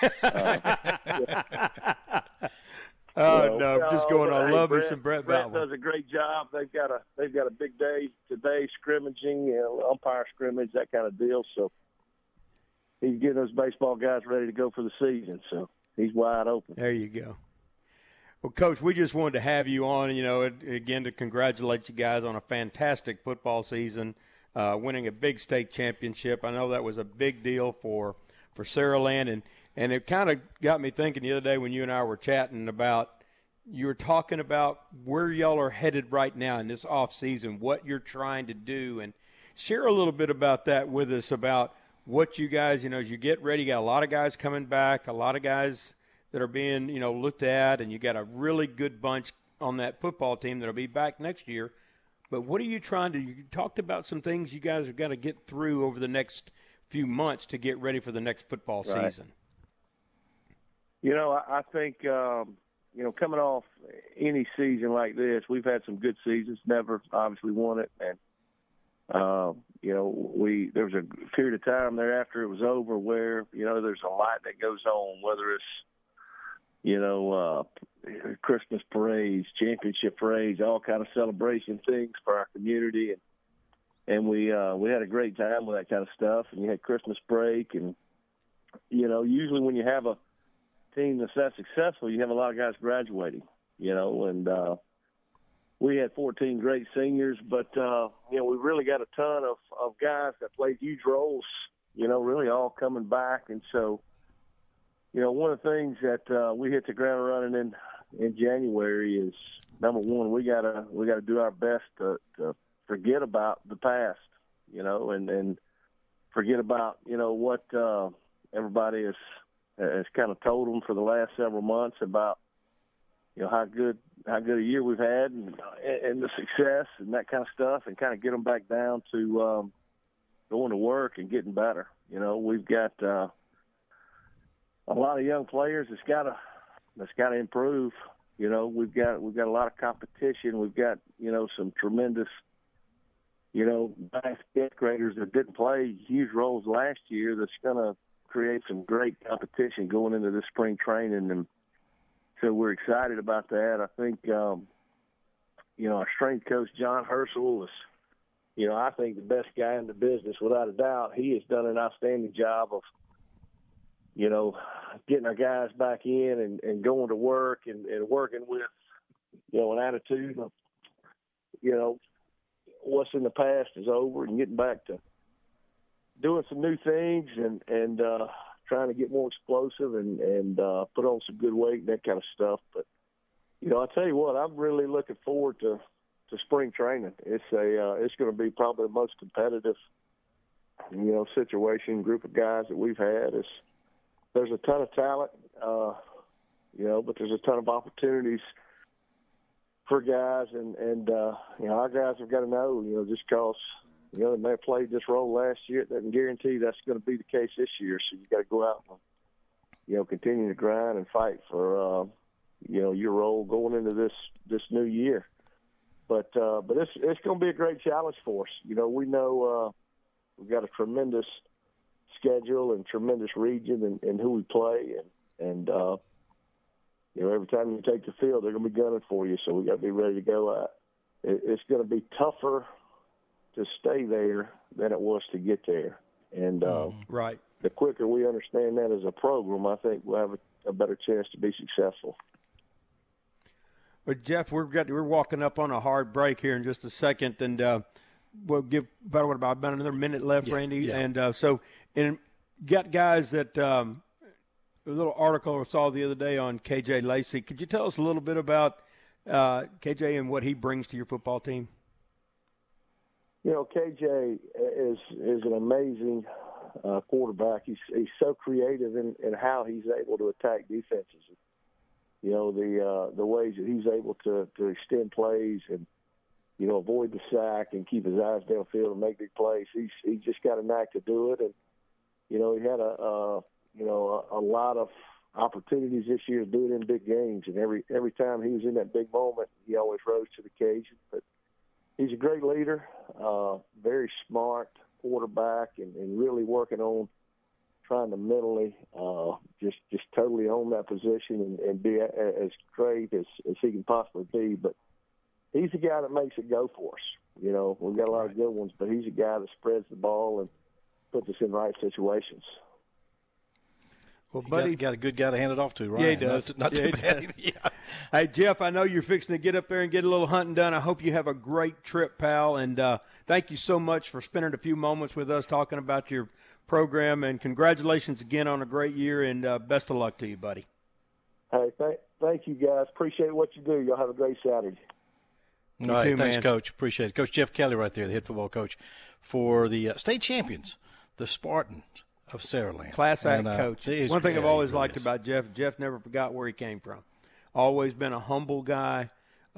Just going on. Love me some Brett Brett Boutwell. does a great job. They've got a big day today, scrimmaging, umpire scrimmage, that kind of deal. So he's getting those baseball guys ready to go for the season. So he's wide open. There you go. Well, Coach, we just wanted to have you on, again, to congratulate you guys on a fantastic football season, winning a big state championship. I know that was a big deal for Saraland, and it kind of got me thinking the other day when you and I were chatting about, you were talking about where y'all are headed right now in this off season, what you're trying to do, and share a little bit about that with us, about what you guys, as you get ready. You got a lot of guys coming back, a lot of guys that are being, looked at, and you got a really good bunch on that football team that'll be back next year. But what are you trying to – you talked about some things you guys have got to get through over the next few months to get ready for the next football season. I think, coming off any season like this, we've had some good seasons, never obviously won it. And, there was a period of time there after it was over where, there's a lot that goes on, whether it's, Christmas parades, championship parades, all kind of celebration things for our community. And we had a great time with that kind of stuff. And you had Christmas break. And, usually when you have a team that's that successful, you have a lot of guys graduating, and we had 14 great seniors. But, we really got a ton of guys that played huge roles, really all coming back. And so, one of the things that we hit the ground running in January is, number one, we gotta do our best to forget about the past, and forget about what everybody has kind of told them for the last several months about how good a year we've had and the success and that kind of stuff, and kind of get them back down to going to work and getting better. We've got a lot of young players that's got to improve. We've got a lot of competition. We've got some tremendous fifth graders that didn't play huge roles last year. That's going to create some great competition going into this spring training, and so we're excited about that. I think our strength coach John Herschel is I think the best guy in the business without a doubt. He has done an outstanding job of getting our guys back in and going to work and working with, an attitude of, what's in the past is over, and getting back to doing some new things and trying to get more explosive and put on some good weight and that kind of stuff. But, I'll tell you what, I'm really looking forward to spring training. It's going to be probably the most competitive, situation, group of guys that we've had. There's a ton of talent, but there's a ton of opportunities for guys, and our guys have got to know, just because, they may have played this role last year, it doesn't guarantee that's going to be the case this year. So you got to go out and, continue to grind and fight for, your role going into this new year. But it's going to be a great challenge for us. We know we've got a tremendous schedule and tremendous region and who we play, and every time you take the field, they're going to be gunning for you. So we got to be ready to go. It's going to be tougher to stay there than it was to get there, and right. The quicker we understand that as a program, I think we'll have a better chance to be successful. Well, Jeff, we're walking up on a hard break here in just a second, and we'll give about another minute left, Randy. Yeah. And got guys that a little article I saw the other day on KJ Lacey. Could you tell us a little bit about KJ and what he brings to your football team? KJ is an amazing quarterback. He's so creative in how he's able to attack defenses. The ways that he's able to extend plays and avoid the sack and keep his eyes downfield and make big plays. He's just got a knack to do it, and he had a lot of opportunities this year to do it in big games. And every time he was in that big moment, he always rose to the occasion. But he's a great leader, very smart quarterback, and really working on trying to mentally just totally own that position and be as great as he can possibly be. But he's the guy that makes it go for us. You know, we've got a lot of good ones, but he's a guy that spreads the ball and puts us in right situations. Well, buddy, got a good guy to hand it off to, right? Yeah, he does. Not too bad. Yeah. Hey, Jeff, I know you're fixing to get up there and get a little hunting done. I hope you have a great trip, pal, and thank you so much for spending a few moments with us talking about your program, and congratulations again on a great year, and best of luck to you, buddy. Hey, thank you, guys. Appreciate what you do. Y'all have a great Saturday. All right, thanks, man. Coach. Appreciate it. Coach Jeff Kelly right there, the head football coach for the state champions, the Spartans of Saraland. Class act coach. One thing I've always liked about about Jeff never forgot where he came from. Always been a humble guy,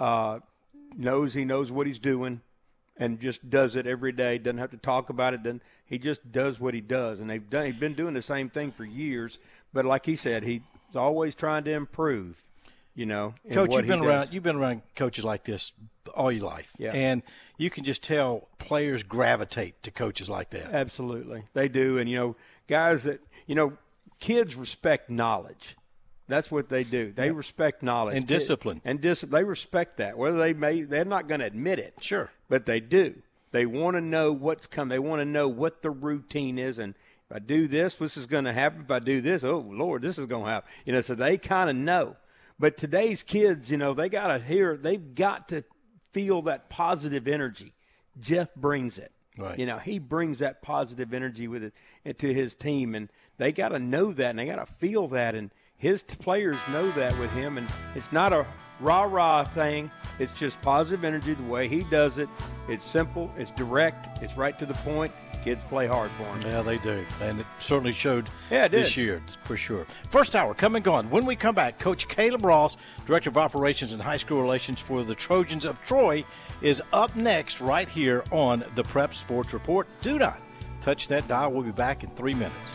knows what he's doing, and just does it every day. Doesn't have to talk about it. He just does what he does. And he's been doing the same thing for years. But like he said, he's always trying to improve. You know, Coach, you've been around coaches like this all your life, yeah. And you can just tell players gravitate to coaches like that. Absolutely, they do. And guys that kids respect knowledge. That's what they do. They respect knowledge and discipline. They respect that. Whether they're not going to admit it. Sure, but they do. They want to know what's coming. They want to know what the routine is, and if I do this, this is going to happen. If I do this, oh Lord, this is going to happen. So they kind of know. But today's kids, they've got to feel that positive energy. Jeff brings it. Right. He brings that positive energy with it to his team, and they got to know that, and they got to feel that, and his players know that with him. And it's not a rah-rah thing. It's just positive energy the way he does it. It's simple. It's direct. It's right to the point. Kids play hard for him. Yeah, they do. And it certainly showed it this year, for sure. First hour, come and gone. When we come back, Coach Caleb Ross, Director of Operations and High School Relations for the Trojans of Troy, is up next right here on the Prep Sports Report. Do not touch that dial. We'll be back in 3 minutes.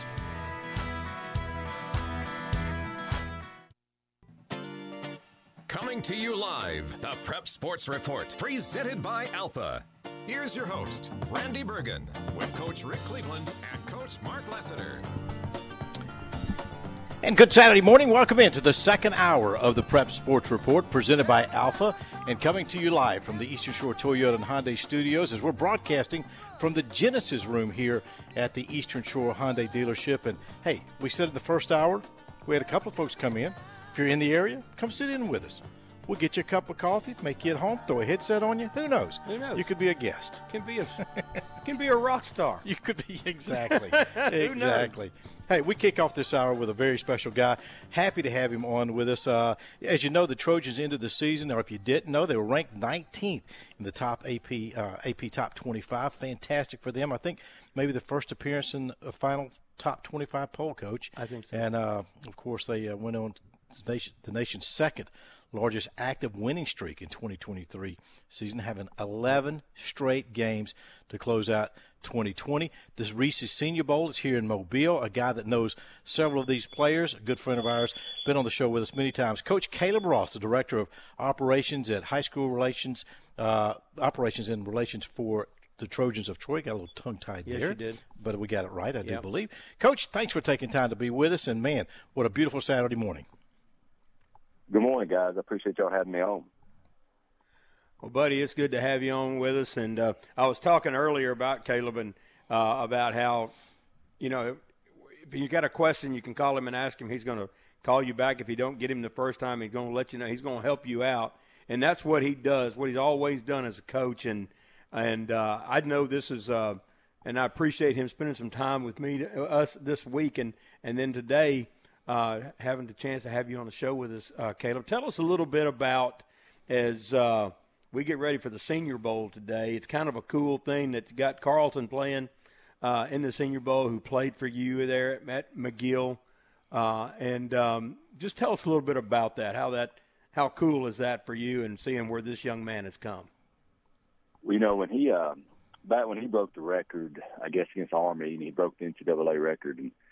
Coming to you live, the Prep Sports Report, presented by Alpha. Here's your host, Randy Bergen, with Coach Rick Cleveland and Coach Mark Lessiter. And good Saturday morning. Welcome into the second hour of the Prep Sports Report, presented by Alpha, and coming to you live from the Eastern Shore Toyota and Hyundai Studios as we're broadcasting from the Genesis room here at the Eastern Shore Hyundai dealership. And, hey, we said in the first hour, we had a couple of folks come in. If you're in the area, come sit in with us. We'll get you a cup of coffee, make you at home, throw a headset on you. Who knows? Who knows? You could be a guest. Can be a rock star. You could be, exactly. Exactly. Hey, we kick off this hour with a very special guy. Happy to have him on with us. As you know, the Trojans ended the season, or if you didn't know, they were ranked 19th in the top AP Top 25. Fantastic for them. I think maybe the first appearance in a final top 25 poll, Coach. I think so. And, of course, they went on the nation's second largest active winning streak in 2023 season, having 11 straight games to close out 2020. This Reese's Senior Bowl is here in Mobile. A guy that knows several of these players, a good friend of ours, been on the show with us many times. Coach Caleb Ross, the Director of Operations at High School Relations, Operations and Relations for the Trojans of Troy. Got a little tongue-tied there. Yes, you did. But we got it right, I do believe. Coach, thanks for taking time to be with us. And, man, what a beautiful Saturday morning. Good morning, guys. I appreciate y'all having me on. Well, buddy, it's good to have you on with us. And I was talking earlier about Caleb and about how, if you got a question, you can call him and ask him. He's going to call you back. If you don't get him the first time, he's going to let you know. He's going to help you out. And that's what he does, what he's always done as a coach. And I know this is and I appreciate him spending some time with us this week. And then today, having the chance to have you on the show with us, Caleb. Tell us a little bit about, as we get ready for the Senior Bowl today, it's kind of a cool thing that you got Carlton playing in the Senior Bowl, who played for you there at McGill. And just tell us a little bit about that, how cool is that for you and seeing where this young man has come? Well, when he back when he broke the record, I guess, against Army, and he broke the NCAA record, and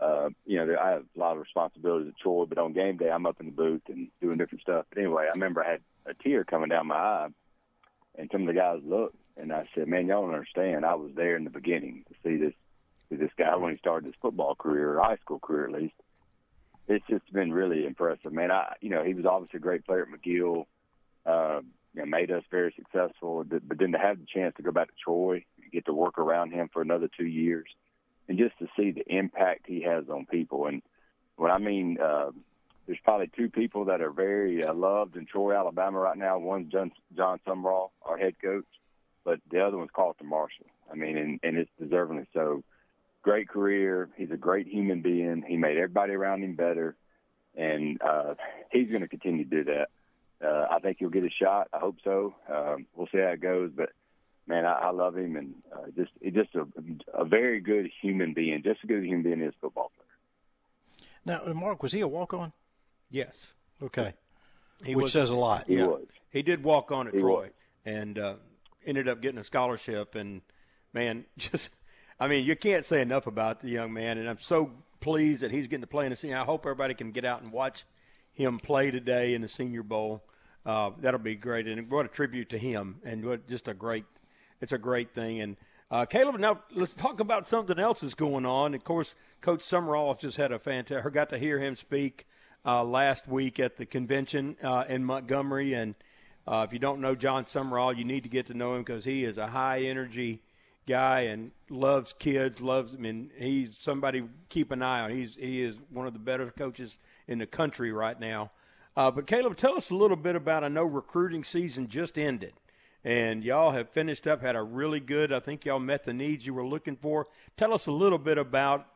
I have a lot of responsibilities at Troy, but on game day, I'm up in the booth and doing different stuff. But anyway, I remember I had a tear coming down my eye, and some of the guys looked, and I said, man, y'all don't understand. I was there in the beginning to see this guy when he started his football career, or high school career at least. It's just been really impressive, man. He was obviously a great player at McGill, made us very successful. But then to have the chance to go back to Troy, get to work around him for another 2 years, and just to see the impact he has on people. And what I mean, there's probably two people that are very loved in Troy, Alabama right now. One's John Sumrall, our head coach, but the other one's Carlton Martial. I mean, and it's deservingly so. Great career. He's a great human being. He made everybody around him better, and he's going to continue to do that. I think he'll get a shot. I hope so. We'll see how it goes, but man, I love him, and just a very good human being, just as good a human being as a football player. Now, Mark, was he a walk-on? Yes. Okay. Which says a lot. He was. He did walk on at Troy and ended up getting a scholarship. And, man, you can't say enough about the young man. And I'm so pleased that he's getting to play in the Senior. I hope everybody can get out and watch him play today in the Senior Bowl. That'll be great. And what a tribute to him. And it's a great thing. And, Caleb, now let's talk about something else that's going on. Of course, Coach Sumrall just had got to hear him speak last week at the convention in Montgomery. And if you don't know John Sumrall, you need to get to know him because he is a high-energy guy and loves kids, he's somebody to keep an eye on. He is one of the better coaches in the country right now. But, Caleb, tell us a little bit about, I know recruiting season just ended. And y'all have finished up, had a really good, I think y'all met the needs you were looking for. Tell us a little bit about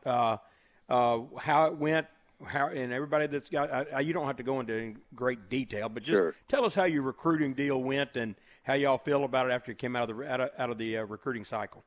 how it went, and everybody that's got, you don't have to go into great detail, but just tell us how your recruiting deal went and how y'all feel about it after you came out of the recruiting cycle.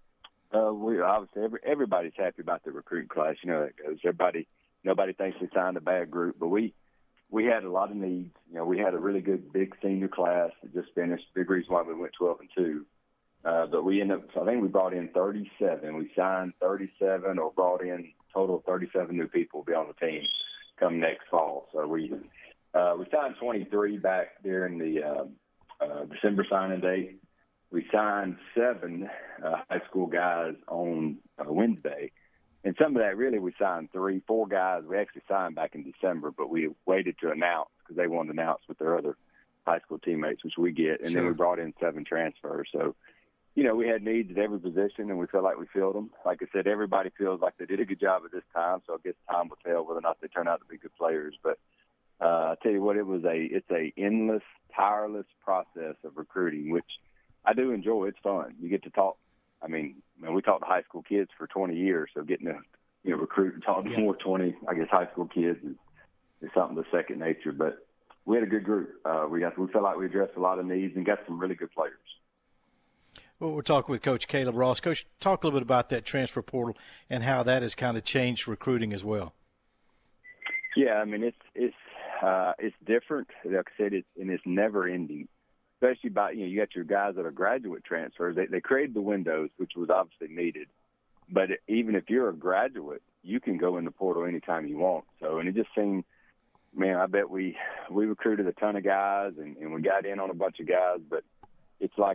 We obviously, everybody's happy about the recruiting class. You know, that goes. Nobody thinks we signed a bad group, but we had a lot of needs. You know, we had a really good big senior class that just finished. Big reason why we went 12-2. But we ended up, I think we brought in 37. We signed 37 or brought in a total of 37 new people to be on the team come next fall. So we signed 23 back during the December signing date. We signed 7 high school guys on Wednesday. And some of that, really, we signed 4 guys. We actually signed back in December, but we waited to announce because they wanted to announce with their other high school teammates, which we get. And then we brought in 7 transfers. So, you know, we had needs at every position, and we felt like we filled them. Like I said, everybody feels like they did a good job at this time, so I guess time will tell whether or not they turn out to be good players. But I tell you what, it's a endless, tireless process of recruiting, which I do enjoy. It's fun. You get to talk. I mean, we talked to high school kids for 20 years, so getting to recruit and talk to more 20, I guess, high school kids is something of second nature. But we had a good group. We felt like we addressed a lot of needs and got some really good players. Well, we're talking with Coach Caleb Ross. Coach, talk a little bit about that transfer portal and how that has kind of changed recruiting as well. Yeah, I mean, it's different. Like I said, it's never ending. Especially you got your guys that are graduate transfers. They created the windows, which was obviously needed. But even if you're a graduate, you can go in the portal anytime you want. So, and it just seemed, man, I bet we recruited a ton of guys and we got in on a bunch of guys. But it's like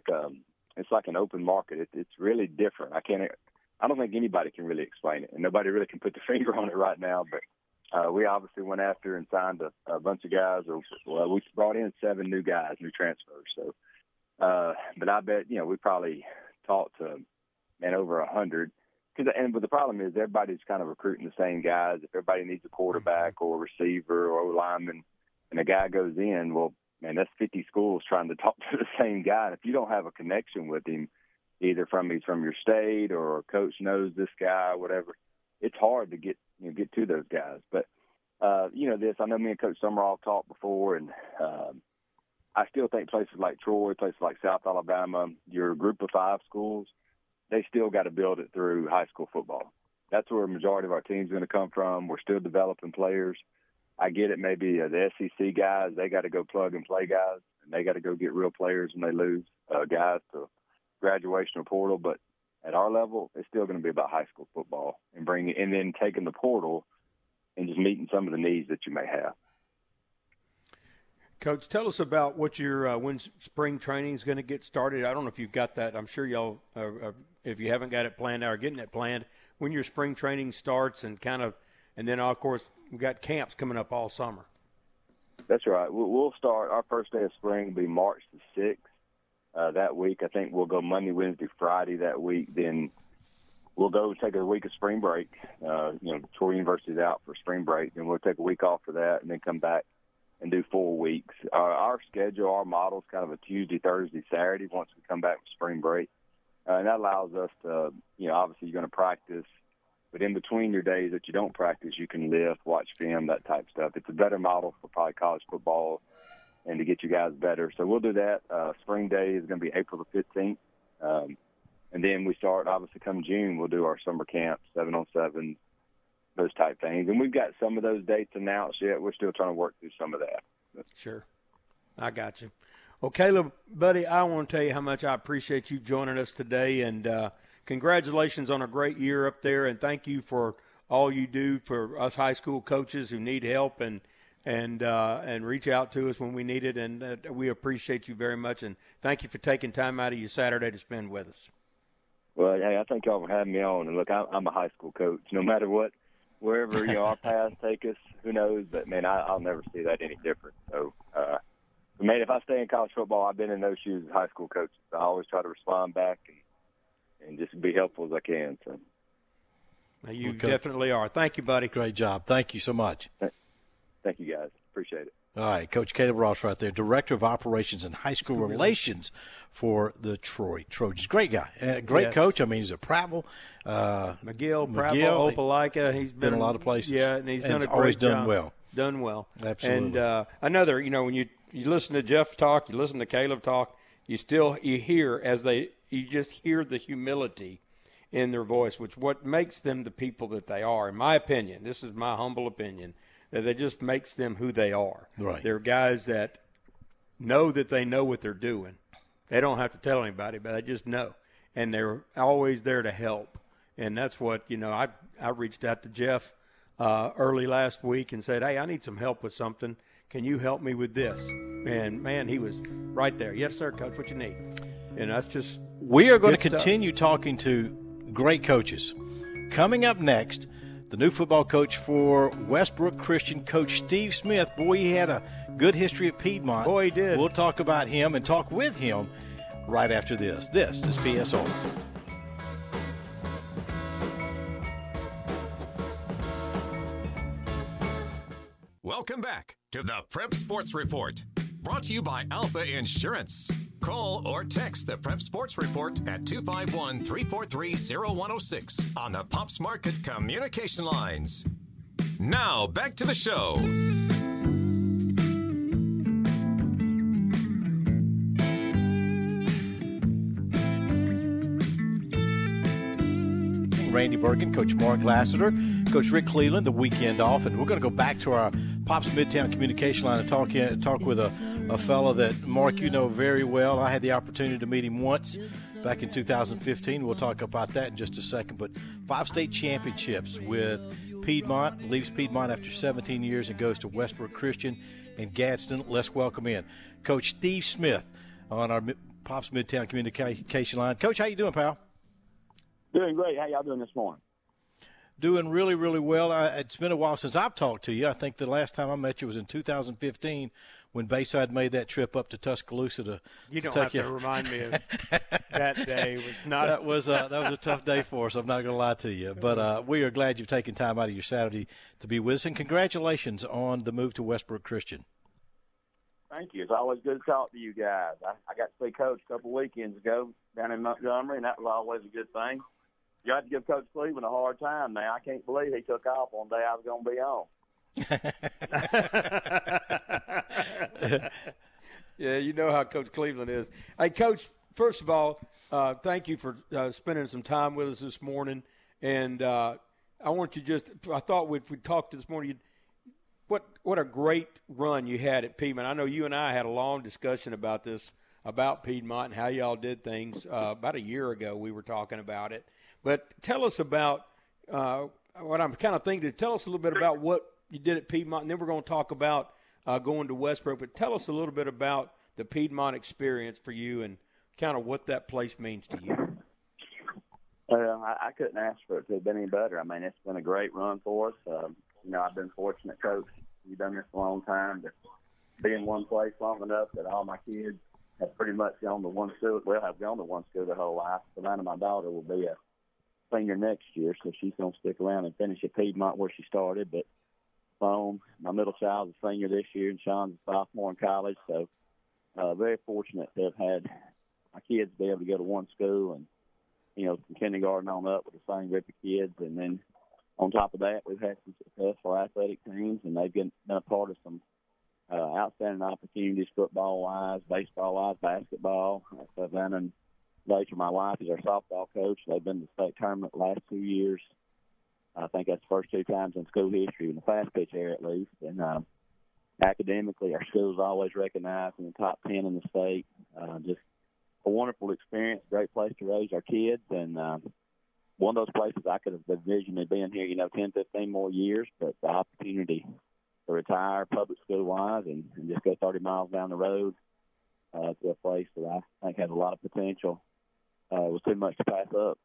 an open market. It's really different. I don't think anybody can really explain it, and nobody really can put the finger on it right now. But we obviously went after and signed a bunch of guys. We brought in 7 new guys, new transfers. So, but I bet we probably talked to over 100. But the problem is everybody's kind of recruiting the same guys. If everybody needs a quarterback or a receiver or a lineman, and a guy goes in, well, man, that's 50 schools trying to talk to the same guy. And if you don't have a connection with him, either he's from your state or a coach knows this guy or whatever, it's hard to get to those guys. But, I know me and Coach Sumrall talked before, and I still think places like Troy, places like South Alabama, your group of 5 schools, they still got to build it through high school football. That's where a majority of our team's going to come from. We're still developing players. I get it, maybe the SEC guys, they got to go plug and play guys, and they got to go get real players when they lose guys to graduation or portal. But at our level, it's still going to be about high school football and then taking the portal and just meeting some of the needs that you may have. Coach, tell us about what your when spring training is going to get started. I don't know if you've got that. I'm sure y'all, if you haven't got it planned out or getting it planned, when your spring training starts and then, of course, we've got camps coming up all summer. That's right. We'll start. Our first day of spring will be March the 6th. That week, I think we'll go Monday, Wednesday, Friday that week. Then we'll go take a week of spring break. Troy University's out for spring break. Then we'll take a week off for that and then come back and do 4 weeks. Our schedule, our model is kind of a Tuesday, Thursday, Saturday once we come back from spring break. And that allows us to, obviously you're going to practice, but in between your days that you don't practice, you can lift, watch film, that type of stuff. It's a better model for probably college football and to get you guys better. So we'll do that. Spring day is going to be April the 15th. And then we start, obviously, come June, we'll do our summer camp, 7-on-7, those type things. And we've got some of those dates announced yet. We're still trying to work through some of that. Sure. I got you. Well, Caleb, buddy, I want to tell you how much I appreciate you joining us today. And congratulations on a great year up there. And thank you for all you do for us high school coaches who need help and reach out to us when we need it. And we appreciate you very much. And thank you for taking time out of your Saturday to spend with us. Well, hey, I thank y'all for having me on. And, look, I'm a high school coach. No matter what, wherever our paths take us, who knows? But, man, I'll never see that any different. So, man, if I stay in college football, I've been in those shoes as high school coaches. I always try to respond back and just be helpful as I can. So, you definitely are. Thank you, buddy. Great job. Thank you so much. Thank you, guys. Appreciate it. All right, Coach Caleb Ross right there, Director of Operations and High School Relations for the Troy Trojans. Great guy. Great coach. I mean, he's a Prattville. McGill, Prattville, Opelika. He's been a lot of places. Yeah, and he's done a great always job. done well. Done well. Absolutely. And another, when you listen to Jeff talk, you listen to Caleb talk, you hear you just hear the humility in their voice, which what makes them the people that they are. In my opinion, this is my humble opinion, that just makes them who they are. Right. They're guys that know that they know what they're doing. They don't have to tell anybody, but they just know. And they're always there to help. And that's what, I reached out to Jeff early last week and said, hey, I need some help with something. Can you help me with this? And, man, he was right there. Yes, sir, Coach, what you need? And that's just we are going to continue talking to great coaches. Coming up next, the new football coach for Westbrook Christian, Coach Steve Smith. Boy, he had a good history at Piedmont. Boy, he did. We'll talk about him and talk with him right after this. This is PSO. Welcome back to the Prep Sports Report, brought to you by Alpha Insurance. Call or text the Prep Sports Report at 251-343-0106 on the Pops Market communication lines. Now, back to the show. Randy Bergen, Coach Mark Lassiter, Coach Rick Cleveland, the weekend off, and we're going to go back to our Pops Midtown communication line and talk with a fellow that, Mark, you know very well. I had the opportunity to meet him once back in 2015. We'll talk about that in just a second. But 5 state championships with Piedmont, leaves Piedmont after 17 years and goes to Westbrook Christian in Gadsden. Let's welcome in Coach Steve Smith on our Pops Midtown communication line. Coach, how you doing, pal? Doing great. How y'all doing this morning? Doing really, really well. It's been a while since I've talked to you. I think the last time I met you was in 2015 when Bayside made that trip up to Tuscaloosa to You don't Kentucky. have to remind me of that day. That was a tough day for us. I'm not going to lie to you. But we are glad you've taken time out of your Saturday to be with us. And congratulations on the move to Westbrook Christian. Thank you. It's always good to talk to you guys. I got to see Coach a couple weekends ago down in Montgomery, and that was always a good thing. You have to give Coach Cleveland a hard time now. I can't believe he took off on the day I was going to be on. Yeah, you know how Coach Cleveland is. Hey, Coach, first of all, thank you for spending some time with us this morning. And I want you I thought if we talked this morning, what a great run you had at Piedmont. I know you and I had a long discussion about this about Piedmont and how y'all did things. About a year ago, we were talking about it. But tell us about what I'm kind of thinking. Tell us a little bit about what you did at Piedmont, and then we're going to talk about going to Westbrook. But tell us a little bit about the Piedmont experience for you and kind of what that place means to you. Well, I couldn't ask for it to have been any better. I mean, it's been a great run for us. I've been fortunate, Coach. You've done this a long time to be in one place long enough that all my kids have pretty much gone to one school. Well, have gone to one school their whole life. Savannah, my daughter, will be a senior next year, so she's going to stick around and finish at Piedmont where she started. But Sloan, my middle child, is a senior this year, and Sean's a sophomore in college. So very fortunate to have had my kids be able to go to one school and, from kindergarten on up with the same group of kids. And then on top of that, we've had some successful athletic teams, and they've been a part of some outstanding opportunities, football-wise, baseball-wise, basketball. Savannah and Rachel, my wife, is our softball coach. They've been to the state tournament the last 2 years. I think that's the first 2 times in school history, in the fast pitch area at least. And academically, our school's always recognized in the top 10 in the state. Just a wonderful experience, great place to raise our kids, and one of those places I could have envisioned it being here, 10, 15 more years, but the opportunity to retire public school-wise and just go 30 miles down the road to a place that I think has a lot of potential was too much to pass up.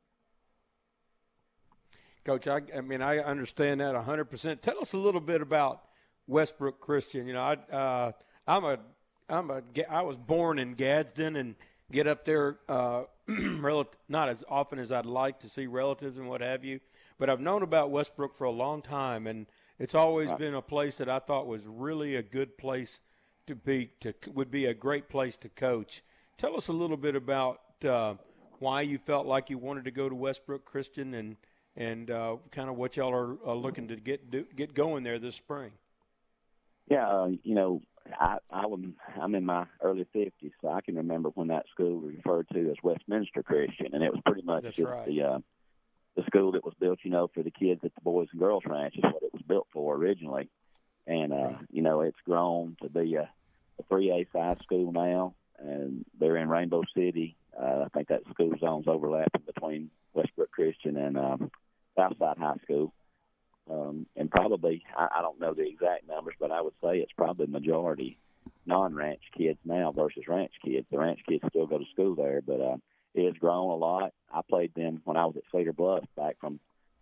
Coach, I understand that 100%. Tell us a little bit about Westbrook Christian. I was born in Gadsden and get up there not as often as I'd like to see relatives and what have you. But I've known about Westbrook for a long time, and it's always been a place that I thought was really a good place to be. Would be a great place to coach. Tell us a little bit about why you felt like you wanted to go to Westbrook Christian and kind of what y'all are looking to get going there this spring. Yeah, I'm in my early 50s, so I can remember when that school was referred to as Westminster Christian, and it was pretty much the school that was built, for the kids at the Boys and Girls Ranch is what it was built for originally. And, it's grown to be a 3A size school now, and they're in Rainbow City. I think that school zone's overlapping between Westbrook Christian and Southside High School. And probably, I don't know the exact numbers, but I would say it's probably majority non-ranch kids now versus ranch kids. The ranch kids still go to school there, but it has grown a lot. I played them when I was at Cedar Bluff back from,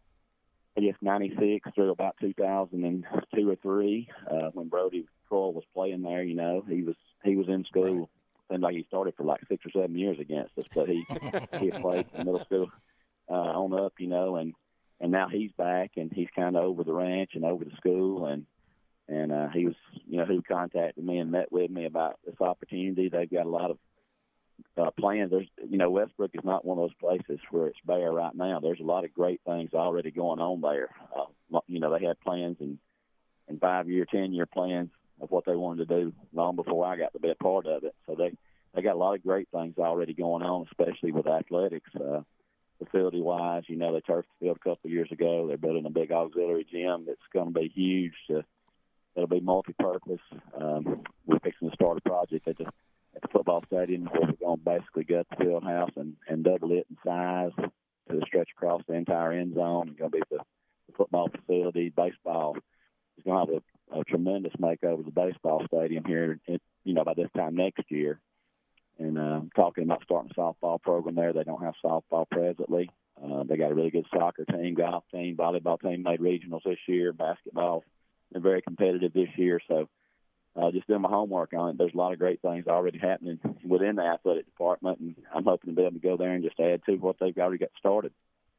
96 through about 2002 or 3 when Brody Kroll was playing there. He was in school. Right. Seemed like he started for like 6 or 7 years against us, but he had played in middle school on up, and now he's back, and he's kind of over the ranch and over the school, and he was, who contacted me and met with me about this opportunity. They've got a lot of plans. There's, Westbrook is not one of those places where it's bare right now. There's a lot of great things already going on there. They had plans and 5-year, 10-year plans of what they wanted to do long before I got to be a part of it. So they got a lot of great things already going on, especially with athletics. Facility-wise, they turfed the field a couple of years ago. They're building a big auxiliary gym that's going to be huge. It'll be multi-purpose. We're fixing to start a project at the football stadium where we're going to basically gut the field house and double it in size to stretch across the entire end zone. It's going to be the football facility. Baseball is going to have a tremendous makeover of the baseball stadium here, by this time next year. And talking about starting a softball program there. They don't have softball presently. They got a really good soccer team, golf team, volleyball team made regionals this year. Basketball been very competitive this year. So just doing my homework on it. There's a lot of great things already happening within the athletic department, and I'm hoping to be able to go there and just add to what they've already got started.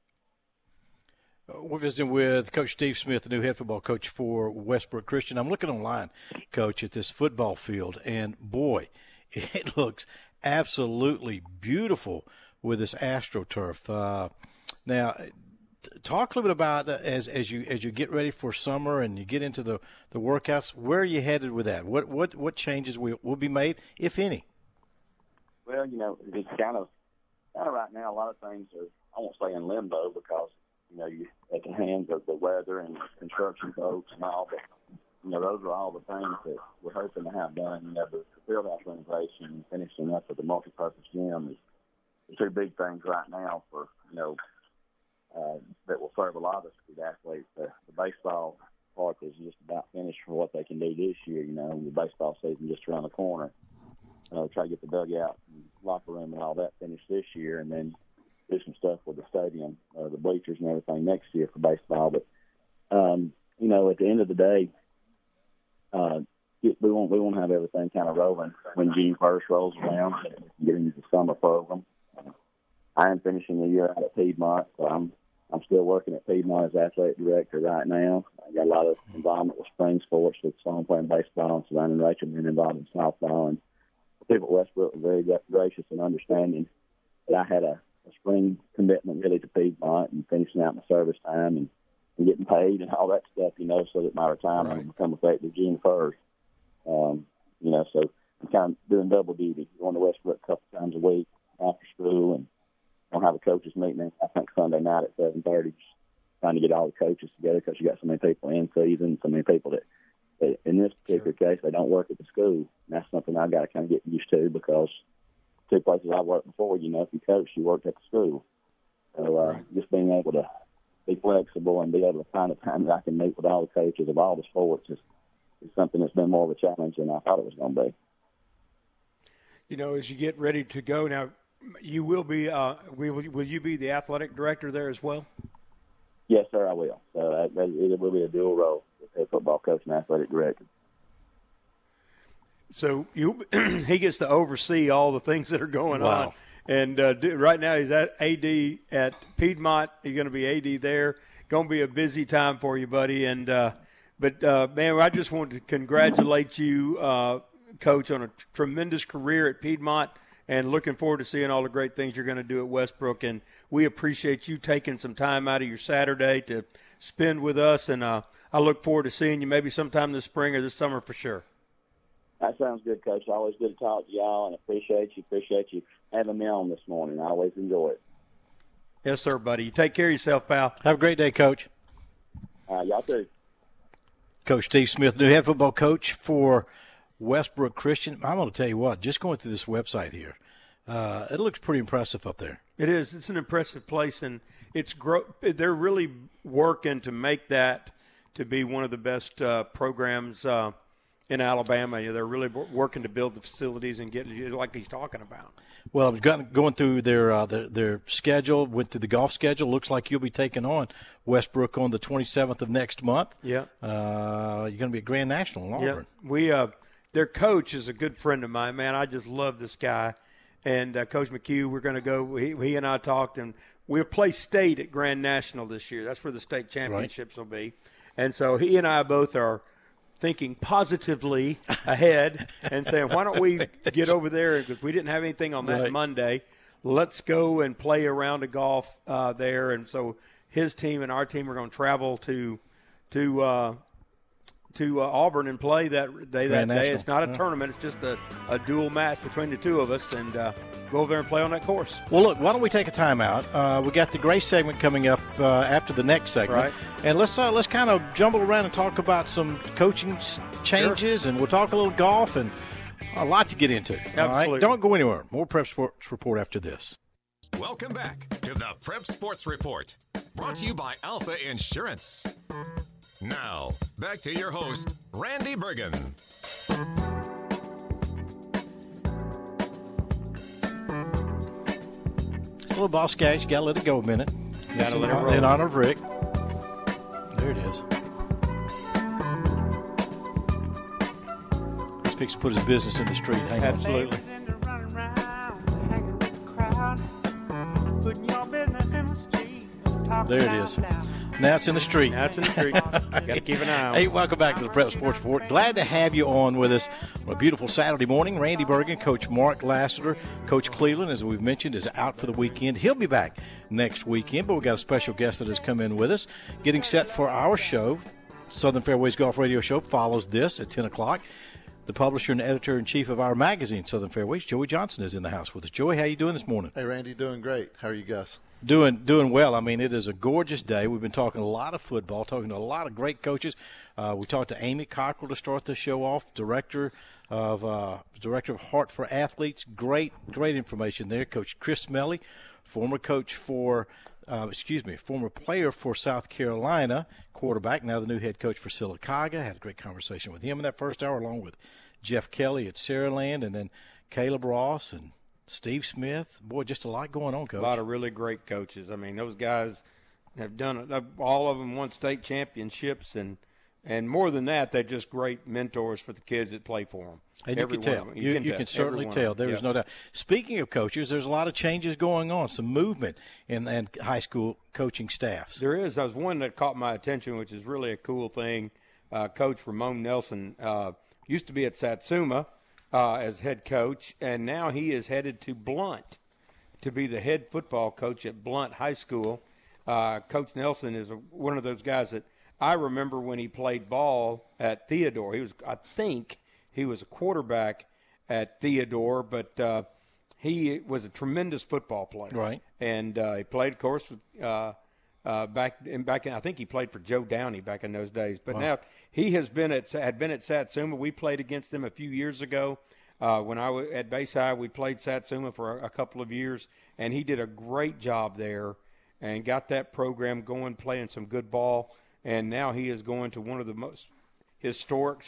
We're visiting with Coach Steve Smith, the new head football coach for Westbrook Christian. I'm looking online, Coach, at this football field, and boy, it looks absolutely beautiful with this AstroTurf. Now, talk a little bit about as you get ready for summer and you get into the workouts. Where are you headed with that? What changes will be made, if any? Well, it's kind of right now. A lot of things are, I won't say in limbo because you at the hands of the weather and construction folks and all. But those are all the things that we're hoping to have done. field house renovation and finishing up with the multi-purpose gym is the two big things right now for, that will serve a lot of student athletes. The baseball part is just about finished for what they can do this year. The baseball season just around the corner. Try to get the dugout and locker room and all that finished this year, and then do some stuff with the stadium, the bleachers and everything next year for baseball. But at the end of the day, we won't have everything kind of rolling when June 1st rolls around and get into the summer program. I am finishing the year out at Piedmont, so I'm still working at Piedmont as athletic director right now. I got a lot of involvement with spring sports, with someone playing baseball, and Savannah and Rachel being involved in softball. And people at Westbrook were very gracious and understanding that I had a spring commitment really to Piedmont and finishing out my service time and getting paid and all that stuff, so that my retirement would become effective June 1st. So I'm kind of doing double duty, going to Westbrook a couple times a week after school, and I'll have a coaches meeting, I think, Sunday night at 7:30, trying to get all the coaches together because you got so many people in season, so many people that in this particular case, they don't work at the school. And that's something I've got to kind of get used to because two places I've worked before, if you coach, you worked at the school. So just being able to be flexible and be able to find a time that I can meet with all the coaches of all the sports is something that's been more of a challenge than I thought it was going to be. As you get ready to go now, you will be. Will you be the athletic director there as well? Yes, sir, I will. So it will be a dual role, head football coach and athletic director. So he gets to oversee all the things that are going on. And right now he's at AD at Piedmont. He's going to be AD there. Going to be a busy time for you, buddy. And but man, I just want to congratulate you, Coach, on a tremendous career at Piedmont, and looking forward to seeing all the great things you're going to do at Westbrook. And we appreciate you taking some time out of your Saturday to spend with us. And I look forward to seeing you maybe sometime this spring or this summer for sure. That sounds good, Coach. Always good to talk to y'all, and appreciate you having me on this morning. I always enjoy it. Yes, sir, buddy. You take care of yourself, pal. Have a great day, Coach. Y'all too. Coach Steve Smith, new head football coach for Westbrook Christian. I'm going to tell you what, just going through this website here, it looks pretty impressive up there. It is. It's an impressive place, and they're really working to make that to be one of the best programs in Alabama. They're really working to build the facilities and get it like he's talking about. Well, I was going through their schedule, went through the golf schedule. Looks like you'll be taking on Westbrook on the 27th of next month. Yeah. You're going to be at Grand National in Auburn. Yeah. Their coach is a good friend of mine, man. I just love this guy. And Coach McHugh, we're going to go. He and I talked, and we'll play state at Grand National this year. That's where the state championships will be. And so he and I both are thinking positively ahead and saying, why don't we get over there, because we didn't have anything on that Monday. Let's go and play a round of golf there. And so his team and our team are going to travel to Auburn and play that day. It's not a tournament. It's just a dual match between the two of us, and go over there and play on that course. Well, look, why don't we take a timeout? We got the Gray segment coming up after the next segment. Right. And let's kind of jumble around and talk about some coaching changes, and we'll talk a little golf and a lot to get into. Absolutely. All right? Don't go anywhere. More Prep Sports Report after this. Welcome back to the Prep Sports Report, brought to you by Alpha Insurance. Now, back to your host, Randy Bergen. It's a little boss guys. You got to let it go a minute. Got to let it roll. In honor of Rick. There it is. He's fixing to put his business in the street. Hang on. Absolutely. There it is. Now it's in the street. Got to keep an eye on it. Hey, welcome back to the Prep Sports Report. Glad to have you on with us on a beautiful Saturday morning. Randy Bergen, Coach Mark Lassiter, Coach Cleveland, as we've mentioned, is out for the weekend. He'll be back next weekend, but we've got a special guest that has come in with us. Getting set for our show, Southern Fairways Golf Radio Show, follows this at 10 o'clock. The publisher and editor-in-chief of our magazine, Southern Fairways, Joey Johnson, is in the house with us. Joey, how you doing this morning? Hey, Randy, doing great. How are you guys? Doing well. I mean, it is a gorgeous day. We've been talking a lot of football, talking to a lot of great coaches. We talked to Amy Cockrell to start the show off, director of Heart for Athletes. Great information there. Coach Chris Melly, former player for South Carolina, quarterback, now the new head coach for Sylacauga. Had a great conversation with him in that first hour, along with Jeff Kelly at Saraland, and then Caleb Ross and Steve Smith. Boy, just a lot going on, Coach. A lot of really great coaches. I mean, those guys have done it. All of them won state championships, and more than that, they're just great mentors for the kids that play for them. And you can tell. You can certainly tell. There is no doubt. Speaking of coaches, there's a lot of changes going on, some movement in high school coaching staffs. There is. There was one that caught my attention, which is really a cool thing. Coach Ramon Nelson used to be at Satsuma as head coach, and now he is headed to Blount to be the head football coach at Blount High School. Coach Nelson is one of those guys that I remember when he played ball at Theodore. I think he was a quarterback at Theodore, but he was a tremendous football player. Right. And he played, of course, back in. I think he played for Joe Downey back in those days. But now he had been at Satsuma. We played against them a few years ago. When I was at Bayside, we played Satsuma for a couple of years, and he did a great job there and got that program going, playing some good ball. And now he is going to one of the most historic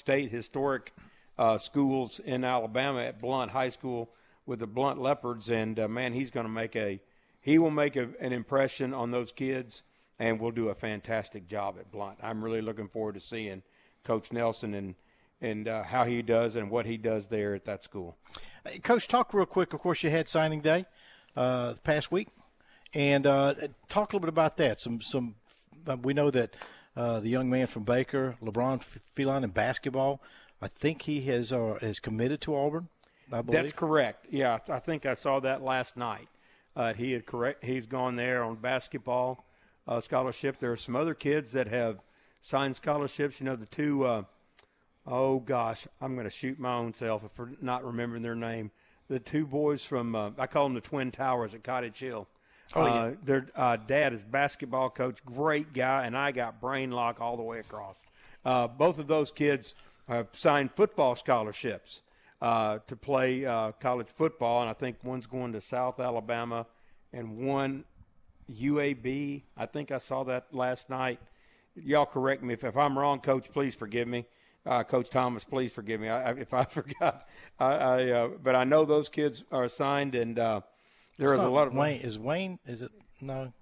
schools in Alabama at Blount High School with the Blount Leopards. And, man, he's going to make an impression on those kids and will do a fantastic job at Blount. I'm really looking forward to seeing Coach Nelson and how he does and what he does there at that school. Hey, Coach, talk real quick. Of course, you had signing day the past week. And talk a little bit about that. We know that the young man from Baker, LeBron Phelan, in basketball, I think he has committed to Auburn, I believe. That's correct. Yeah, I think I saw that last night. He's gone there on basketball scholarship. There are some other kids that have signed scholarships. You know, the two I'm going to shoot my own self for not remembering their name. The two boys from I call them the Twin Towers at Cottage Hill. Their dad is basketball coach, great guy, and I got brain lock all the way across. Both of those kids have signed football scholarships to play college football, and I think one's going to South Alabama and one UAB. I think I saw that last night. Y'all correct me if I'm wrong, Coach. Please forgive me. Coach Thomas, please forgive me if I forgot. But I know those kids are signed, and there is a lot of Wayne. Is Wayne? Is it no?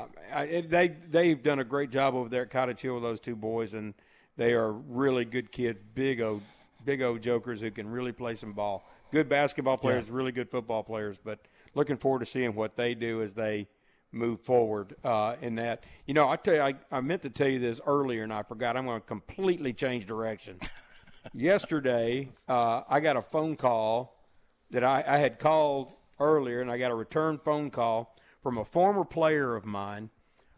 They've done a great job over there at Cottage Hill with those two boys, and they are really good kids, big old jokers who can really play some ball. Good basketball players, really good football players. But looking forward to seeing what they do as they move forward in that. You know, I tell you, I meant to tell you this earlier, and I forgot. I'm going to completely change direction. Yesterday, I got a phone call that I had called earlier, and I got a return phone call from a former player of mine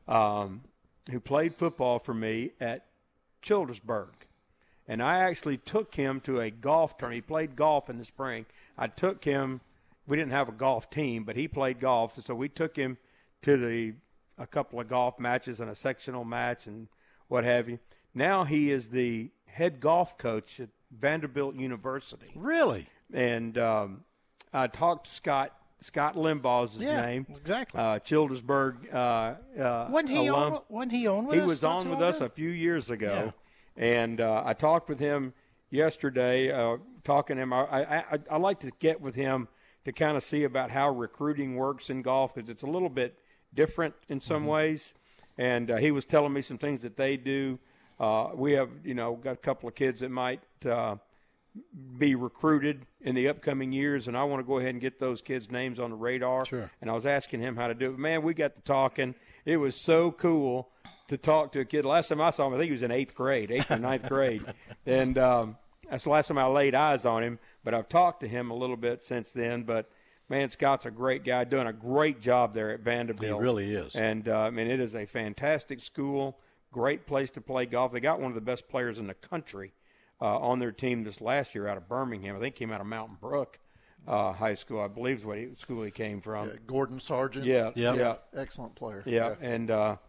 who played football for me at Childersburg. And I actually took him to a golf tournament. He played golf in the spring. I took him. We didn't have a golf team, but he played golf. So we took him to a couple of golf matches and a sectional match and what have you. Now he is the head golf coach at Vanderbilt University. Really? And I talked to Scott Limbaugh is his name. Exactly. Childersburg Wasn't he alum. on with he us? was on with us a few years ago. Yeah. And I talked with him yesterday, talking to him. I like to get with him to kind of see about how recruiting works in golf, because it's a little bit different in some ways. And he was telling me some things that they do. We have, got a couple of kids that might be recruited in the upcoming years, and I want to go ahead and get those kids' names on the radar. Sure. And I was asking him how to do it. Man, we got to talking. It was so cool to talk to a kid. Last time I saw him, I think he was in 8th or 9th grade. And that's the last time I laid eyes on him. But I've talked to him a little bit since then. But, man, Scott's a great guy, doing a great job there at Vanderbilt. He really is. And, it is a fantastic school, great place to play golf. They got one of the best players in the country on their team this last year out of Birmingham. I think came out of Mountain Brook high school, I believe is what school he came from. Yeah, Gordon Sargent. Yeah. Excellent player. Yeah. And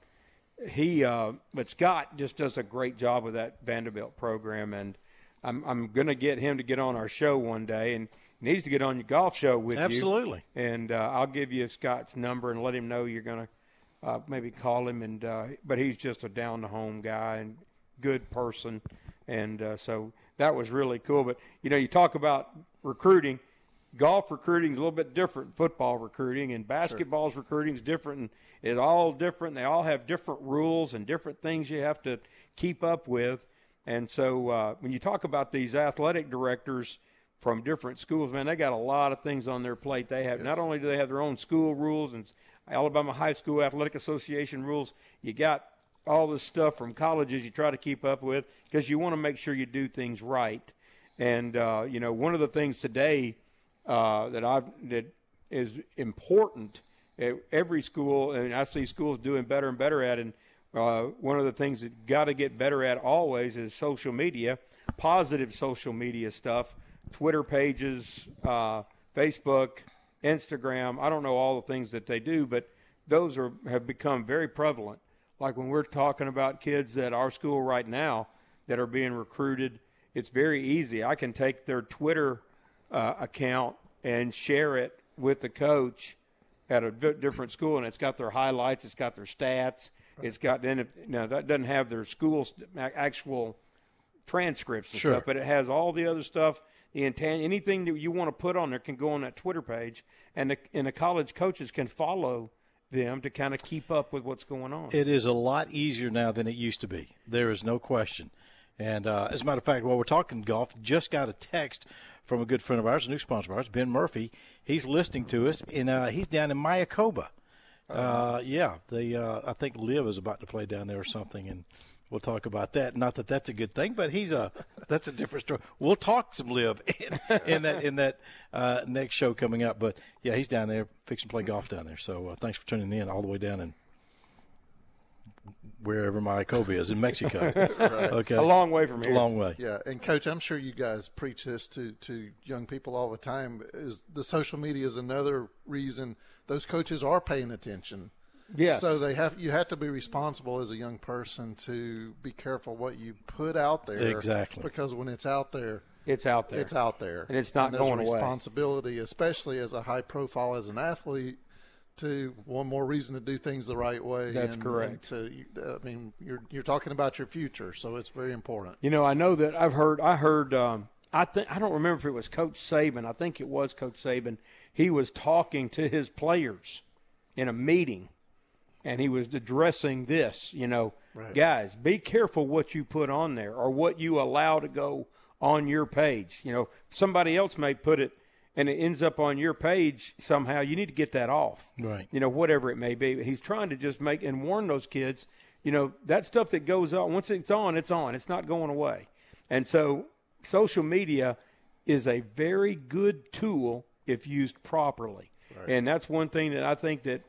but Scott just does a great job with that Vanderbilt program, and I'm going to get him to get on our show one day, and he needs to get on your golf show with you. Absolutely. And I'll give you Scott's number and let him know you're going to maybe call him. And but he's just a down-the-home guy and good person, and so that was really cool. But, you talk about recruiting. Golf recruiting is a little bit different. Football recruiting and basketball's recruiting is different. And it's all different. They all have different rules and different things you have to keep up with. And so when you talk about these athletic directors from different schools, man, they got a lot of things on their plate. They have not only do they have their own school rules and Alabama High School Athletic Association rules, you got all this stuff from colleges you try to keep up with because you want to make sure you do things right. And, one of the things today that is important at every school, and I see schools doing better and better at, and one of the things that got to get better at always is social media, positive social media stuff, Twitter pages, Facebook, Instagram. I don't know all the things that they do, but those have become very prevalent. Like when we're talking about kids at our school right now that are being recruited, it's very easy. I can take their Twitter account and share it with the coach at a different school, and it's got their highlights, it's got their stats, it's got that doesn't have their school's actual transcripts and stuff, but it has all the other stuff. Anything that you want to put on there can go on that Twitter page, and the college coaches can follow them to kind of keep up with what's going on. It is a lot easier now than it used to be. There is no question. And as a matter of fact, while we're talking golf, just got a text from a good friend of ours, a new sponsor of ours, Ben Murphy. He's listening to us, and he's down in Mayakoba. I think Liv is about to play down there or something, and we'll talk about that. Not that that's a good thing, but that's a different story. We'll talk some Liv in that next show coming up. But yeah, he's down there fixing to play golf down there. So thanks for tuning in all the way down in wherever Mayakoba is in Mexico. Right. Okay, a long way from here. A long way. Yeah, and Coach, I'm sure you guys preach this to young people all the time. Is the social media is another reason those coaches are paying attention. Yes. So you have to be responsible as a young person to be careful what you put out there. Exactly. Because when it's out there, it's out there. It's out there. And it's not going away. There's a responsibility, especially as a high profile as an athlete, to one more reason to do things the right way. That's correct. You're talking about your future, so it's very important. I know that I heard I don't remember if it was Coach Saban. I think it was Coach Saban. He was talking to his players in a meeting, and he was addressing this, Right. Guys, be careful what you put on there or what you allow to go on your page. Somebody else may put it and it ends up on your page somehow. You need to get that off. Right. Whatever it may be. But he's trying to just make and warn those kids, that stuff that goes on, once it's on, it's on. It's not going away. And so social media is a very good tool if used properly. Right. And that's one thing that I think that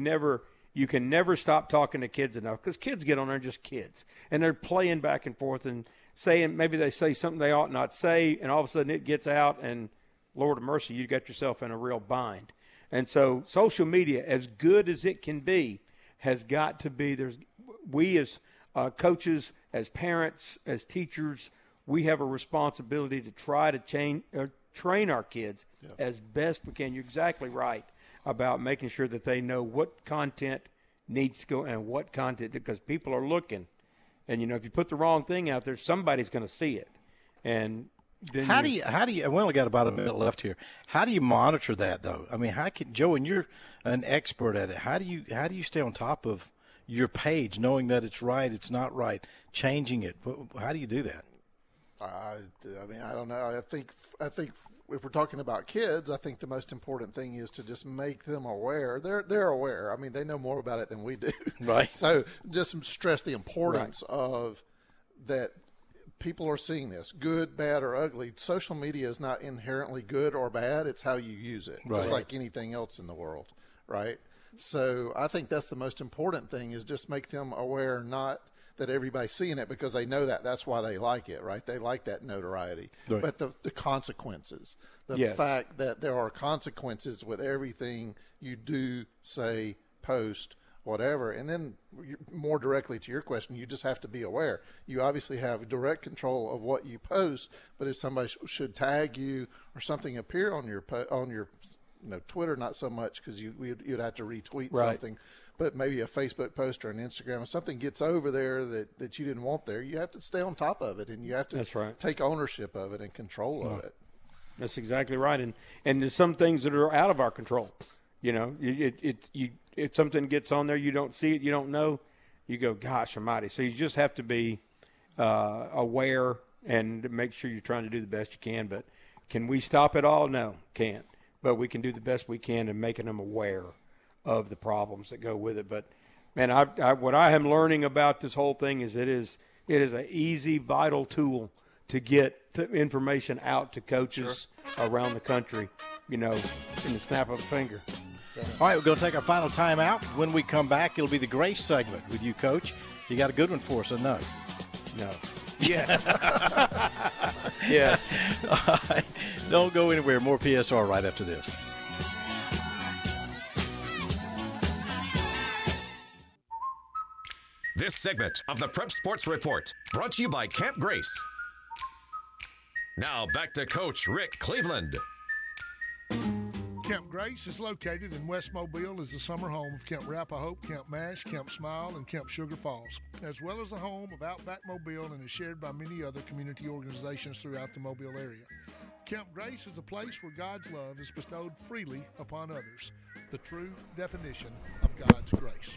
you can never stop talking to kids enough, because kids get on there just kids. And they're playing back and forth and maybe they say something they ought not say, and all of a sudden it gets out, and Lord of mercy, you got yourself in a real bind. And so social media, as good as it can be, has got to be we as coaches, as parents, as teachers, we have a responsibility to try to train our kids as best we can. You're exactly right about making sure that they know what content needs to go and what content, because people are looking. And, if you put the wrong thing out there, somebody's going to see it. And then how do you? We only got about a minute left here. How do you monitor that, though? I mean, Joe, and you're an expert at it. How do you stay on top of your page, knowing that it's right, it's not right, changing it? How do you do that? I don't know. I think if we're talking about kids, I think the most important thing is to just make them aware. They're aware. I mean, they know more about it than we do. Right. So just stress the importance of that. People are seeing this, good, bad, or ugly. Social media is not inherently good or bad. It's how you use it, just like anything else in the world, right? So I think that's the most important thing, is just make them aware, not that everybody's seeing it because they know that. That's why they like it, right? They like that notoriety. Right. But the consequences, the fact that there are consequences with everything you do, say, post, whatever. And then more directly to your question, you just have to be aware. You obviously have direct control of what you post, but if somebody should tag you or something appear on your Twitter, not so much because you'd have to retweet something, but maybe a Facebook post or an Instagram, if something gets over there that you didn't want there, you have to stay on top of it, and you have to take ownership of it and control of it. That's exactly right. And there's some things that are out of our control. You know, if something gets on there, you don't see it, you don't know, you go, gosh almighty. So you just have to be aware and make sure you're trying to do the best you can. But can we stop it all? No, can't. But we can do the best we can in making them aware of the problems that go with it. But, man, what I am learning about this whole thing is it is an easy, vital tool to get the information out to coaches around the country, in the snap of a finger. So. All right, we're going to take our final timeout. When we come back, it'll be the Grace segment with you, Coach. You got a good one for us, or no? No. Yes. Yes. All right. Don't go anywhere. More PSR right after this. This segment of the Prep Sports Report brought to you by Camp Grace. Now back to Coach Rick Cleveland. Camp Grace is located in West Mobile, is the summer home of Camp Rappahope, Camp Mash, Camp Smile, and Camp Sugar Falls, as well as the home of Outback Mobile and is shared by many other community organizations throughout the Mobile area. Camp Grace is a place where God's love is bestowed freely upon others, the true definition of God's grace.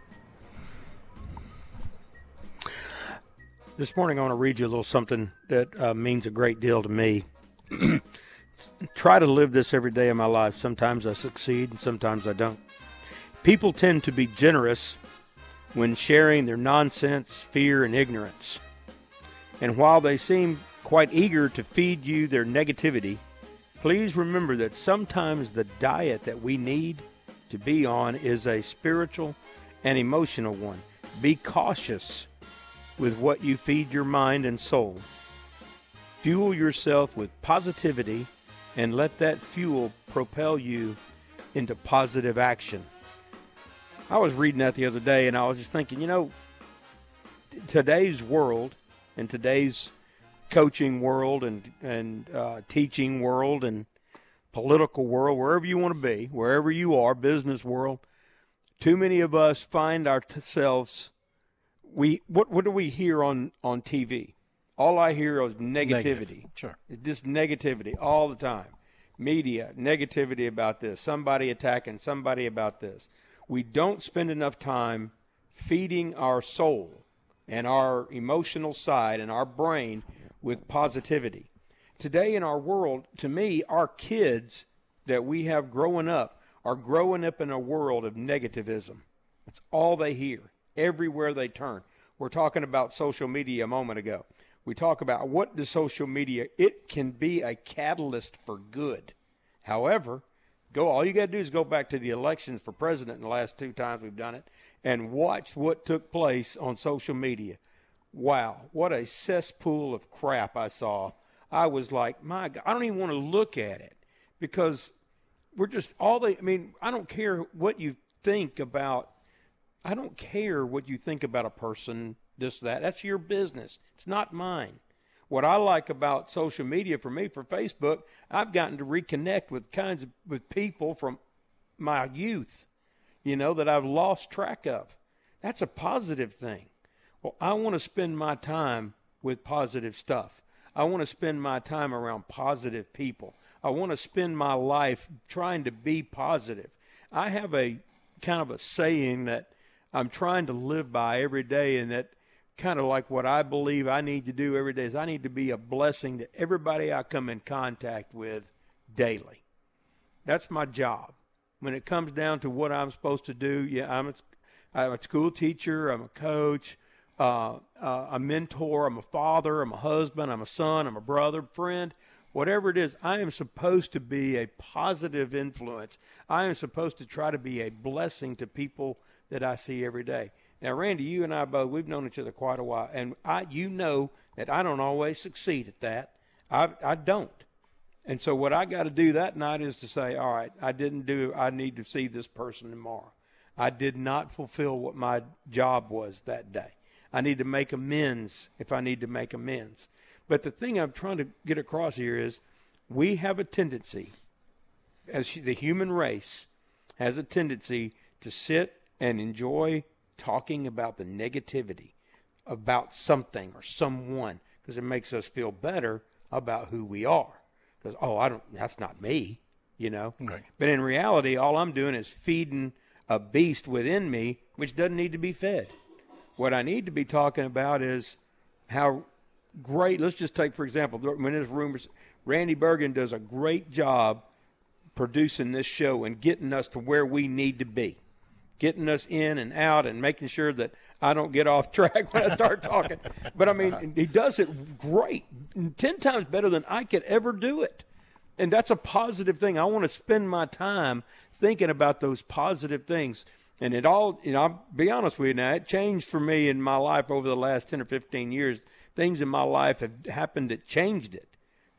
This morning I want to read you a little something that means a great deal to me. Try to live this every day of my life. Sometimes I succeed and sometimes I don't. People tend to be generous when sharing their nonsense, fear, and ignorance. And while they seem quite eager to feed you their negativity, please remember that sometimes the diet that we need to be on is a spiritual and emotional one. Be cautious with what you feed your mind and soul. Fuel yourself with positivity and let that fuel propel you into positive action. I was reading that the other day, and I was just thinking, today's world and today's coaching world and teaching world and political world, wherever you want to be, wherever you are, business world, too many of us find ourselves, what do we hear on TV? All I hear is negativity. Sure. It's just negativity all the time. Media, negativity about this, somebody attacking somebody about this. We don't spend enough time feeding our soul and our emotional side and our brain with positivity. Today in our world, to me, our kids that we have growing up are growing up in a world of negativism. That's all they hear, everywhere they turn. We're talking about social media a moment ago. We talk about what does social media, it can be a catalyst for good. However, all you got to do is go back to the elections for president in the last 2 times we've done it and watch what took place on social media. Wow, what a cesspool of crap I saw. I was like, my God, I don't even want to look at it because we're just I don't care what you think about, a person, this, that. That's your business. It's not mine. What I like about social media for me, for Facebook, I've gotten to reconnect with people from my youth, that I've lost track of. That's a positive thing. Well, I want to spend my time with positive stuff. I want to spend my time around positive people. I want to spend my life trying to be positive. I have a kind of a saying that I'm trying to live by every day, and that kind of like what I believe I need to do every day is I need to be a blessing to everybody I come in contact with daily. That's my job. When it comes down to what I'm supposed to do, I'm a school teacher, I'm a coach, a mentor, I'm a father, I'm a husband, I'm a son, I'm a brother, friend, whatever it is. I am supposed to be a positive influence. I am supposed to try to be a blessing to people that I see every day. Now, Randy, you and I both, we've known each other quite a while, and you know that I don't always succeed at that. I don't. And so what I got to do that night is to say, all right, I need to see this person tomorrow. I did not fulfill what my job was that day. I need to make amends if I need to make amends. But the thing I'm trying to get across here is we have a tendency, as the human race has a tendency to sit and enjoy talking about the negativity about something or someone because it makes us feel better about who we are. Because, that's not me, you know. Right. But in reality, all I'm doing is feeding a beast within me which doesn't need to be fed. What I need to be talking about is how great, let's just take, for example, when there's rumors, Randy Bergen does a great job producing this show and getting us to where we need to be, getting us in and out and making sure that I don't get off track when I start talking. But, I mean, he does it great, 10 times better than I could ever do it. And that's a positive thing. I want to spend my time thinking about those positive things. And it all, I'll be honest with you now, it changed for me in my life over the last 10 or 15 years. Things in my life have happened that changed it,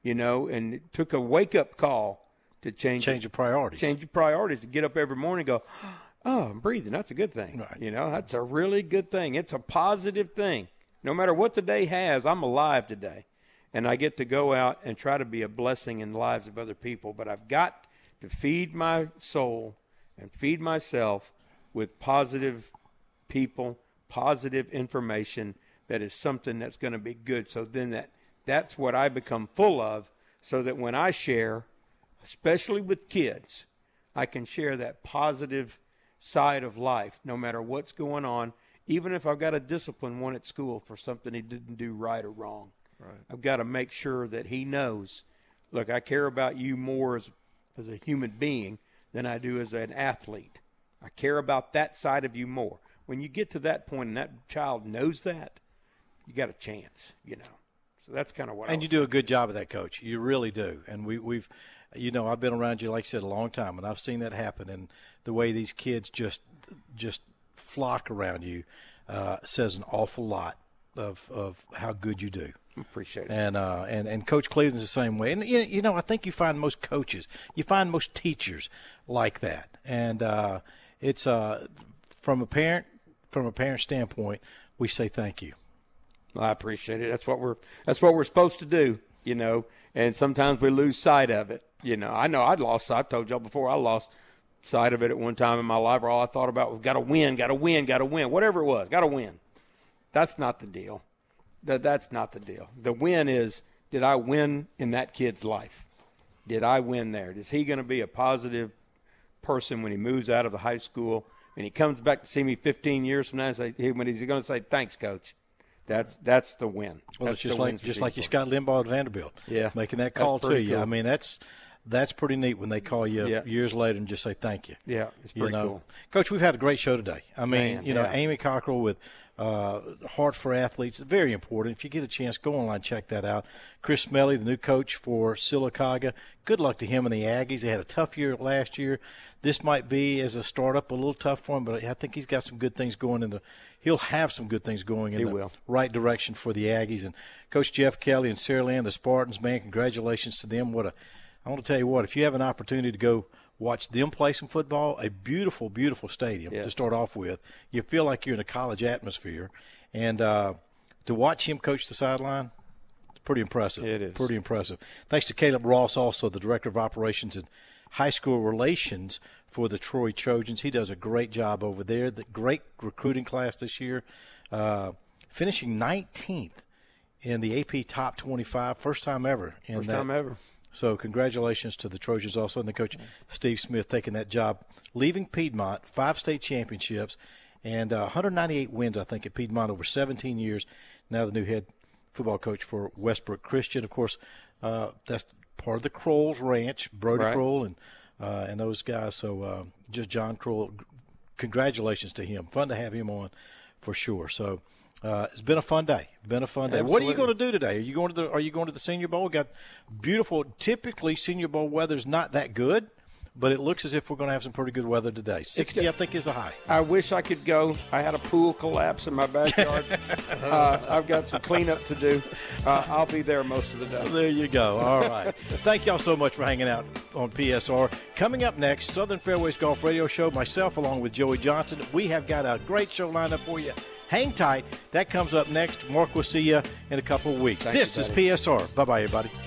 and it took a wake-up call to change your priorities. Change your priorities, to get up every morning and go, oh, I'm breathing. That's a good thing. Right. That's a really good thing. It's a positive thing. No matter what the day has, I'm alive today. And I get to go out and try to be a blessing in the lives of other people. But I've got to feed my soul and feed myself with positive people, positive information that is something that's going to be good. So then that's what I become full of, so that when I share, especially with kids, I can share that positive side of life no matter what's going on, even if I've got to discipline one at school for something he didn't do right or wrong. Right. I've got to make sure that he knows, look, I care about you more as a human being than I do as an athlete. I care about that side of you more. When you get to that point and that child knows that, you got a chance, So that's kind of what And you do a good job of that, Coach. You really do. And we've I've been around you, like I said, a long time, and I've seen that happen. And the way these kids just flock around you says an awful lot of how good you do. Appreciate it. And Coach Cleveland's the same way. And I think you find most coaches, you find most teachers like that. And it's from a parent standpoint, we say thank you. I appreciate it. That's what we're supposed to do, And sometimes we lose sight of it. I know I've told y'all before, I lost sight of it at one time in my life where all I thought about was got to win, whatever it was, got to win. That's not the deal. That's not the deal. The win is, did I win in that kid's life? Did I win there? Is he going to be a positive person when he moves out of the high school and he comes back to see me 15 years from now and when he's going to say, thanks, Coach? That's the win. Well, that's it's just like you Scott Limbaugh at Vanderbilt. Yeah. Making that call to you. Cool. I mean, that's pretty neat when they call you years later and just say thank you. Yeah, it's pretty cool. Coach, we've had a great show today. I mean, Man, Amy Cockrell with Heart for Athletes, very important. If you get a chance, go online, check that out. Chris Smelley, the new coach for Sylacauga. Good luck to him and the Aggies. They had a tough year last year. This might be, as a startup, a little tough for him, but I think he's got some good things going he'll have some good things going in the right direction for the Aggies. And Coach Jeff Kelly and Sarah Land, the Spartans, man, congratulations to them. I want to tell you what, if you have an opportunity to go watch them play some football, a beautiful, beautiful stadium to start off with. You feel like you're in a college atmosphere. And to watch him coach the sideline, it's pretty impressive. It is. Pretty impressive. Thanks to Caleb Ross, also the Director of Operations and High School Relations for the Troy Trojans. He does a great job over there. The great recruiting class this year, finishing 19th in the AP Top 25, first time ever. First time ever. So congratulations to the Trojans also, and the coach Steve Smith taking that job, leaving Piedmont, 5 state championships, and 198 wins, I think, at Piedmont over 17 years. Now the new head football coach for Westbrook Christian. Of course, that's part of the Kroll's ranch, Brody Kroll and those guys. So just John Kroll, congratulations to him. Fun to have him on for sure. So it's been a fun day. Absolutely. What are you going to do today? Are you going to the Senior Bowl? Got beautiful. Typically, Senior Bowl weather's not that good, but it looks as if we're going to have some pretty good weather today. 60, I think, is the high. I wish I could go. I had a pool collapse in my backyard. I've got some cleanup to do. I'll be there most of the day. There you go. All right. Thank y'all so much for hanging out on PSR. Coming up next, Southern Fairways Golf Radio Show. Myself, along with Joey Johnson. We have got a great show lined up for you. Hang tight. That comes up next. Mark will see you in a couple of weeks. This is PSR. Bye-bye, everybody.